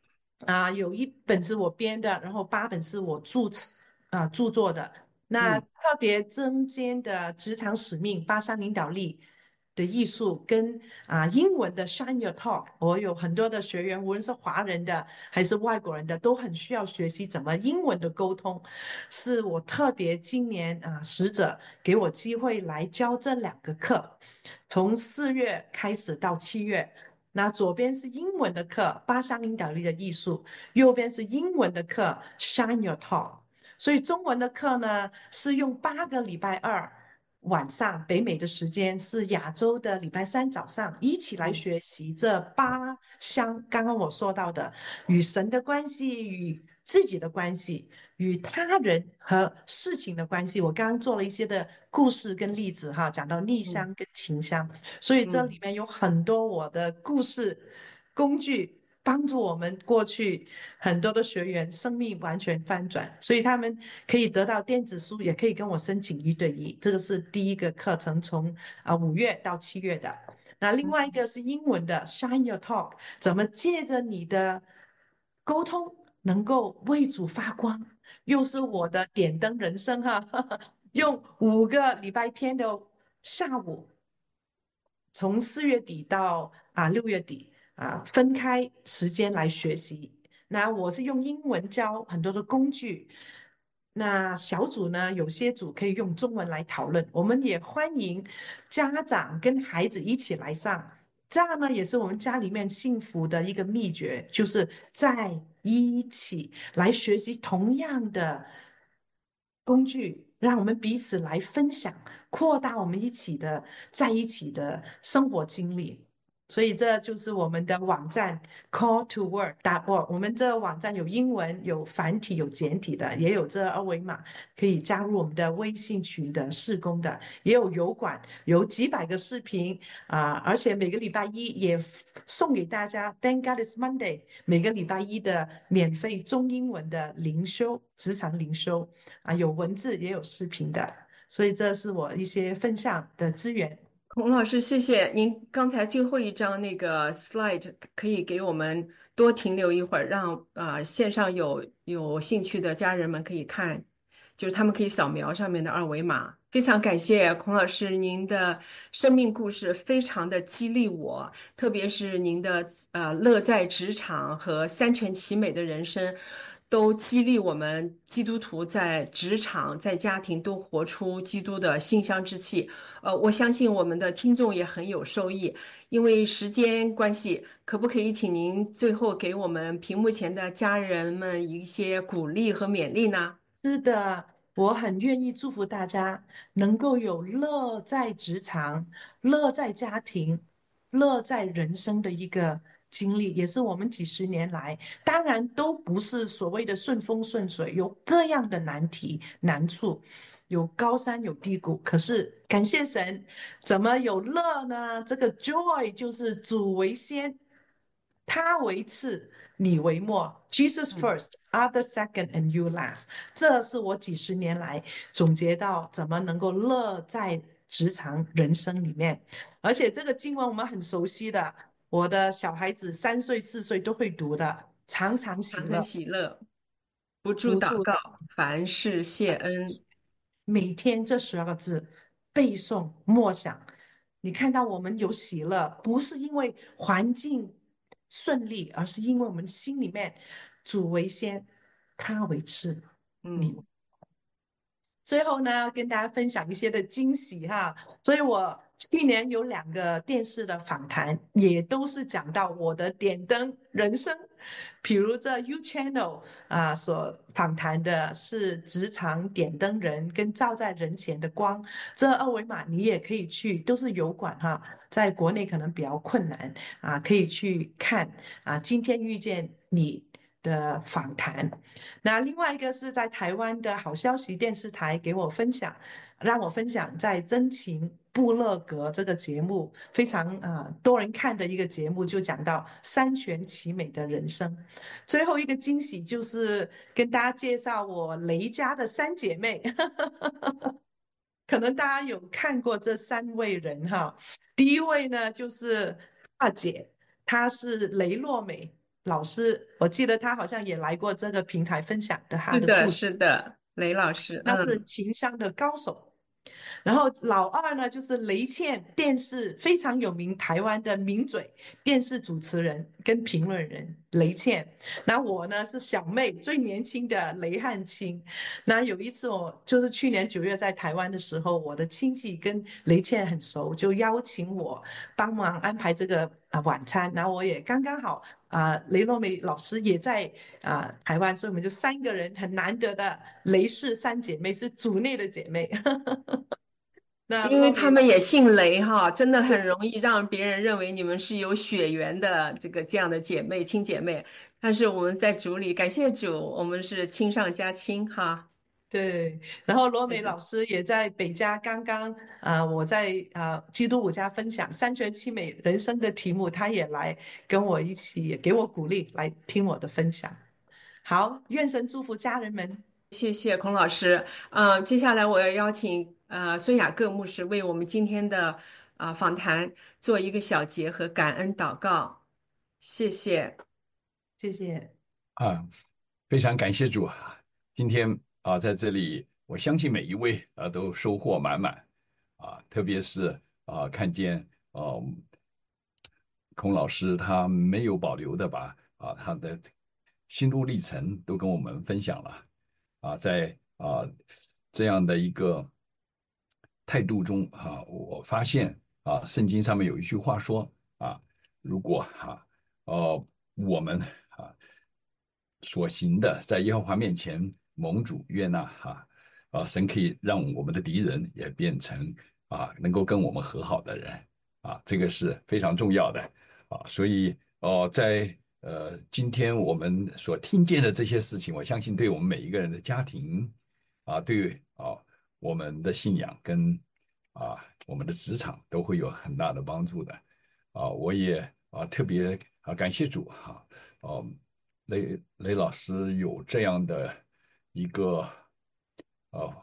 啊，有一本是我编的，然后八本是我著啊著作的。那嗯特别中间的职场使命、巴山领导力的艺术跟啊英文的 Shine Your Talk，我有很多的学员，无论是华人的还是外国人的，都很需要学习怎么英文的沟通。是我特别今年啊使者给我机会来教这两个课，从四月开始到七月。那左边是英文的课，八项领导力的艺术；右边是英文的课，Shine Your Talk。所以中文的课呢，是用八个礼拜二晚上，北美的时间是亚洲的礼拜三早上，一起来嗯学习这八项刚刚我说到的与神的关系、与自己的关系、与他人和事情的关系。我刚刚做了一些的故事跟例子哈，讲到逆嗯香跟情香。所以这里嗯。 面有很多我的故事工具，帮助我们过去很多的学员生命完全翻转，所以他们可以得到电子书，也可以跟我申请一对一。这个是第一个课程，从啊五月到七月的。那另外一个是英文的 Shine Your Talk，怎么借着你的沟通能够为主发光，又是我的点灯人生哈，用五个礼拜天的下午。从四月底到啊六月底啊，分开时间来学习。那我是用英文教很多的工具，那小组呢，有些组可以用中文来讨论。我们也欢迎家长跟孩子一起来上，这样呢也是我们家里面幸福的一个秘诀，就是在一起来学习同样的工具，让我们彼此来分享，扩大我们一起的在一起的生活经历。所以这就是我们的网站 call to work dot org。我们这个网站有英文、有繁体、有简体的，也有这二维码可以加入我们的微信群的事工的，也有油管，有几百个视频啊、而且每个礼拜一也送给大家 Thank God It's Monday，每个礼拜一的免费中英文的灵修，职场灵修啊，有文字也有视频的，所以这是我一些分享的资源。 孔老师，谢谢您刚才最后一张那个 slide，可以给我们多停留一会儿，让啊、呃线上有有兴趣的家人们可以看，就是他们可以扫描上面的二维码。非常感谢孔老师，您的生命故事非常的激励我，特别是您的呃乐在职场和三全其美的人生，都激励我们基督徒在职场、在家庭都活出基督的馨香之气。呃，我相信我们的听众也很有受益。因为时间关系，可不可以请您最后给我们屏幕前的家人们一些鼓励和勉励呢？ 是的，我很愿意祝福大家能够有乐在职场、乐在家庭、乐在人生的一个经历，也是我们几十年来，当然都不是所谓的顺风顺水，有各样的难题、难处，有高山有低谷。可是感谢神，怎么有乐呢？这个 joy 就是主为先，他为次，你为末，Jesus 嗯。 first, other second, and you last。这是我几十年来总结到怎么能够乐在职场人生里面。而且这个经文我们很熟悉的，我的小孩子三岁四岁都会读的，常常喜常常乐， 喜乐，不住祷告， 不住的凡事谢恩。 每天这十二个字背诵默想，你看到我们有喜乐，不是因为环境顺利，而是因为我们心里面主为先，他为次。你嗯。 最后呢，跟大家分享一些的惊喜哈。所以我去年有两个电视的访谈，也都是讲到我的点灯人生。比如这 U Channel 啊，所访谈的是职场点灯人跟照在人前的光。这二维码你也可以去，都是油管哈，在国内可能比较困难啊，可以去看啊。今天遇见你的访谈。那另外一个是在台湾的好消息电视台给我分享，让我分享在真情部落格这个节目，非常啊、呃多人看的一个节目，就讲到三全其美的人生。最后一个惊喜就是跟大家介绍我雷家的三姐妹，可能大家有看过这三位人哈。第一位呢就是大姐，她是雷洛美。 老师，我记得他好像也来过这个平台分享的他是的， 的故事， 是的，雷老师， 他是嗯， 情商的高手。然后老二呢，就是雷倩，电视非常有名，台湾的名嘴电视主持人跟评论人雷倩。那我呢是小妹，最年轻的雷汉卿。那有一次我就是去年九月在台湾的时候，我的亲戚跟雷倩很熟，就邀请我帮忙安排这个啊、晚餐。然后我也刚刚好啊、雷诺美老师也在啊、台湾，所以我们就三个人很难得的雷氏三姐妹，是组内的姐妹。那因为洛美他们也姓雷哈，真的很容易让别人认为你们是有血缘的这个这样的姐妹亲姐妹。但是我们在主里，感谢主，我们是亲上加亲哈。 对，然后罗美对老师也在北加，刚刚啊、呃我在啊、呃基督五家分享三全其美人生的题目，他也来跟我一起，也给我鼓励，来听我的分享。好，愿神祝福家人们。 谢谢孔老师。呃，接下来我要邀请呃孙雅各牧师为我们今天的啊、呃访谈做一个小结和感恩祷告。谢谢。 谢谢。 啊，非常感谢主啊！今天啊，在这里，我相信每一位啊都收获满满啊，特别是啊，看见啊，孔老师他没有保留的把啊他的心路历程都跟我们分享了啊，在啊这样的一个态度中啊，我发现啊，圣经上面有一句话说啊，如果哈呃我们啊所行的，在耶和华面前蒙主悦纳哈啊，神可以让我们的敌人也变成啊能够跟我们和好的人啊，这个是非常重要的啊，所以哦、呃在呃今天我们所听见的这些事情，我相信对我们每一个人的家庭啊，对啊我们的信仰跟啊我们的职场都会有很大的帮助的啊，我也啊特别啊感谢主哈。哦，雷雷老师有这样的一个呃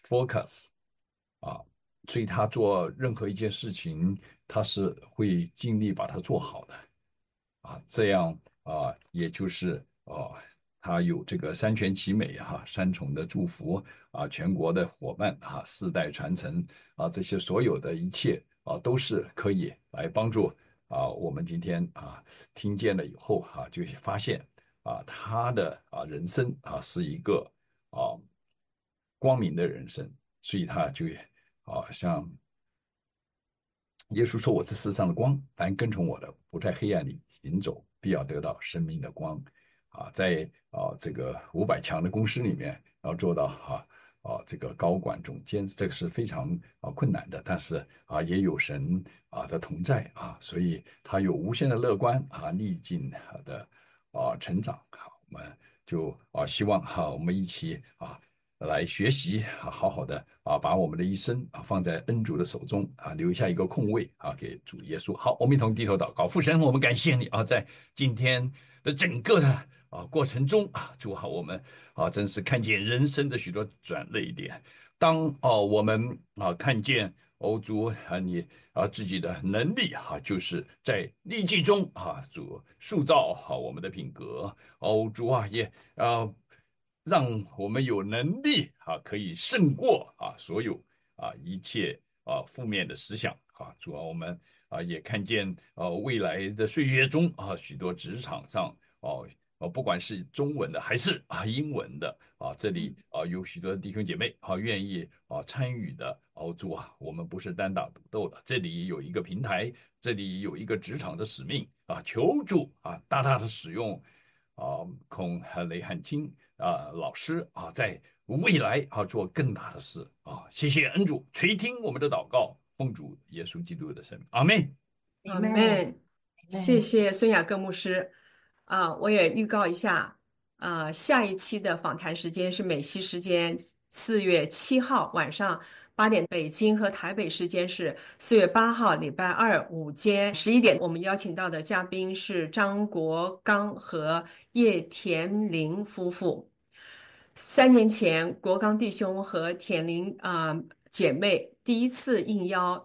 focus 啊，所以他做任何一件事情，他是会尽力把它做好的啊，这样啊，也就是啊，他有这个三全其美哈、三重的祝福啊，全国的伙伴啊，世代传承啊，这些所有的一切啊，都是可以来帮助啊，我们今天啊听见了以后啊，就发现啊，他的啊人生啊是一个啊光明的人生，所以他就啊像耶稣说："我是世上的光，凡跟从我的，不在黑暗里行走，必要得到生命的光。"啊，在啊这个五百强的公司里面，要做到哈啊这个高管总监，这个是非常啊困难的。但是啊，也有神啊的同在啊，所以他有无限的乐观啊，逆境的啊成长。好，我们就啊希望哈，我们一起啊。来学习啊，好好的啊，把我们的一生啊放在恩主的手中啊，留下一个空位啊，给主耶稣。好，我们一同低头祷告，父神，我们感谢你啊，在今天的整个的啊过程中啊，主好，我们啊真是看见人生的许多转捩点。当哦我们啊看见欧主啊你啊自己的能力哈、啊，就是在逆境中啊，主塑造好、啊、我们的品格。欧主啊也啊。让我们有能力啊，可以胜过啊所有啊一切啊负面的思想啊。主啊，我们啊也看见啊未来的岁月中啊，许多职场上哦哦，不管是中文的还是啊英文的啊，这里啊有许多弟兄姐妹啊愿意啊参与的。哦，主啊，我们不是单打独斗的，这里有一个平台，这里有一个职场的使命啊，求主啊大大的使用啊孔和雷汉卿。啊、呃，老师啊，在未来啊做更大的事啊，谢谢恩主垂听我们的祷告，奉主耶稣基督的圣名，阿门。 阿 Amen。 门，谢 Amen。 谢孙雅各牧师。啊，我也预告一下，啊，下一期的访谈时间是美西时间四月七号晚上八点，北京和台北时间是四月八号礼拜二午间十一点。我们邀请到的嘉宾是张国刚和叶田玲夫妇。三年前，国刚弟兄和田玲啊、姐妹第一次应邀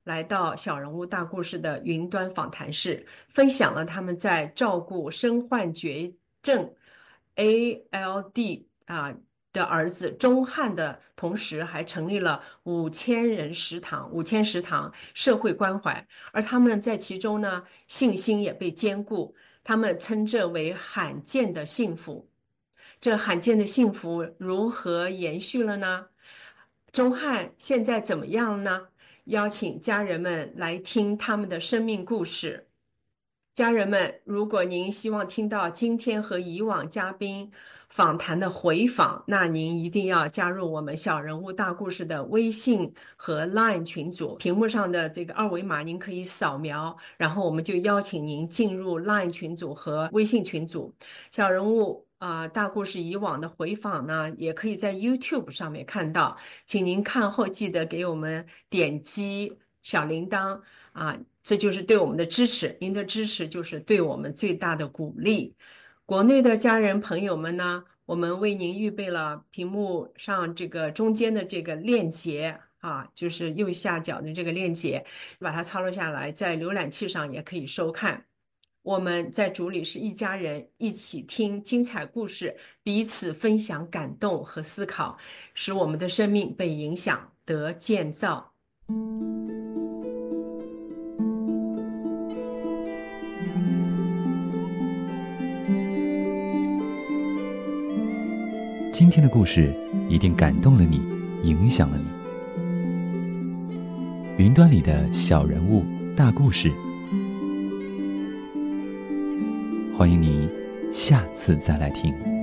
来到小人物大故事的云端访谈室，分享了他们在照顾身患绝症 A L D 啊的儿子钟汉的同时，还成立了五千人食堂、五千食堂社会关怀，而他们在其中呢，信心也被兼顾，他们称这为罕见的幸福。这罕见的幸福如何延续了呢？钟汉现在怎么样呢？邀请家人们来听他们的生命故事。家人们，如果您希望听到今天和以往嘉宾访谈的回访，那您一定要加入我们小人物大故事的微信和 Line 群组。屏幕上的这个二维码您可以扫描，然后我们就邀请您进入 Line 群组和微信群组。小人物啊、呃，大故事以往的回访呢，也可以在 YouTube 上面看到，请您看后记得给我们点击小铃铛啊。这就是对我们的支持，您的支持就是对我们最大的鼓励。国内的家人朋友们呢，我们为您预备了屏幕上这个中间的这个链接啊，就是右下角的这个链接，把它抄录下来，在浏览器上也可以收看。我们在主里是一家人，一起听精彩故事，彼此分享感动和思考，使我们的生命被影响得建造。 今天的故事一定感动了你，影响了你。云端里的小人物大故事，欢迎你下次再来听。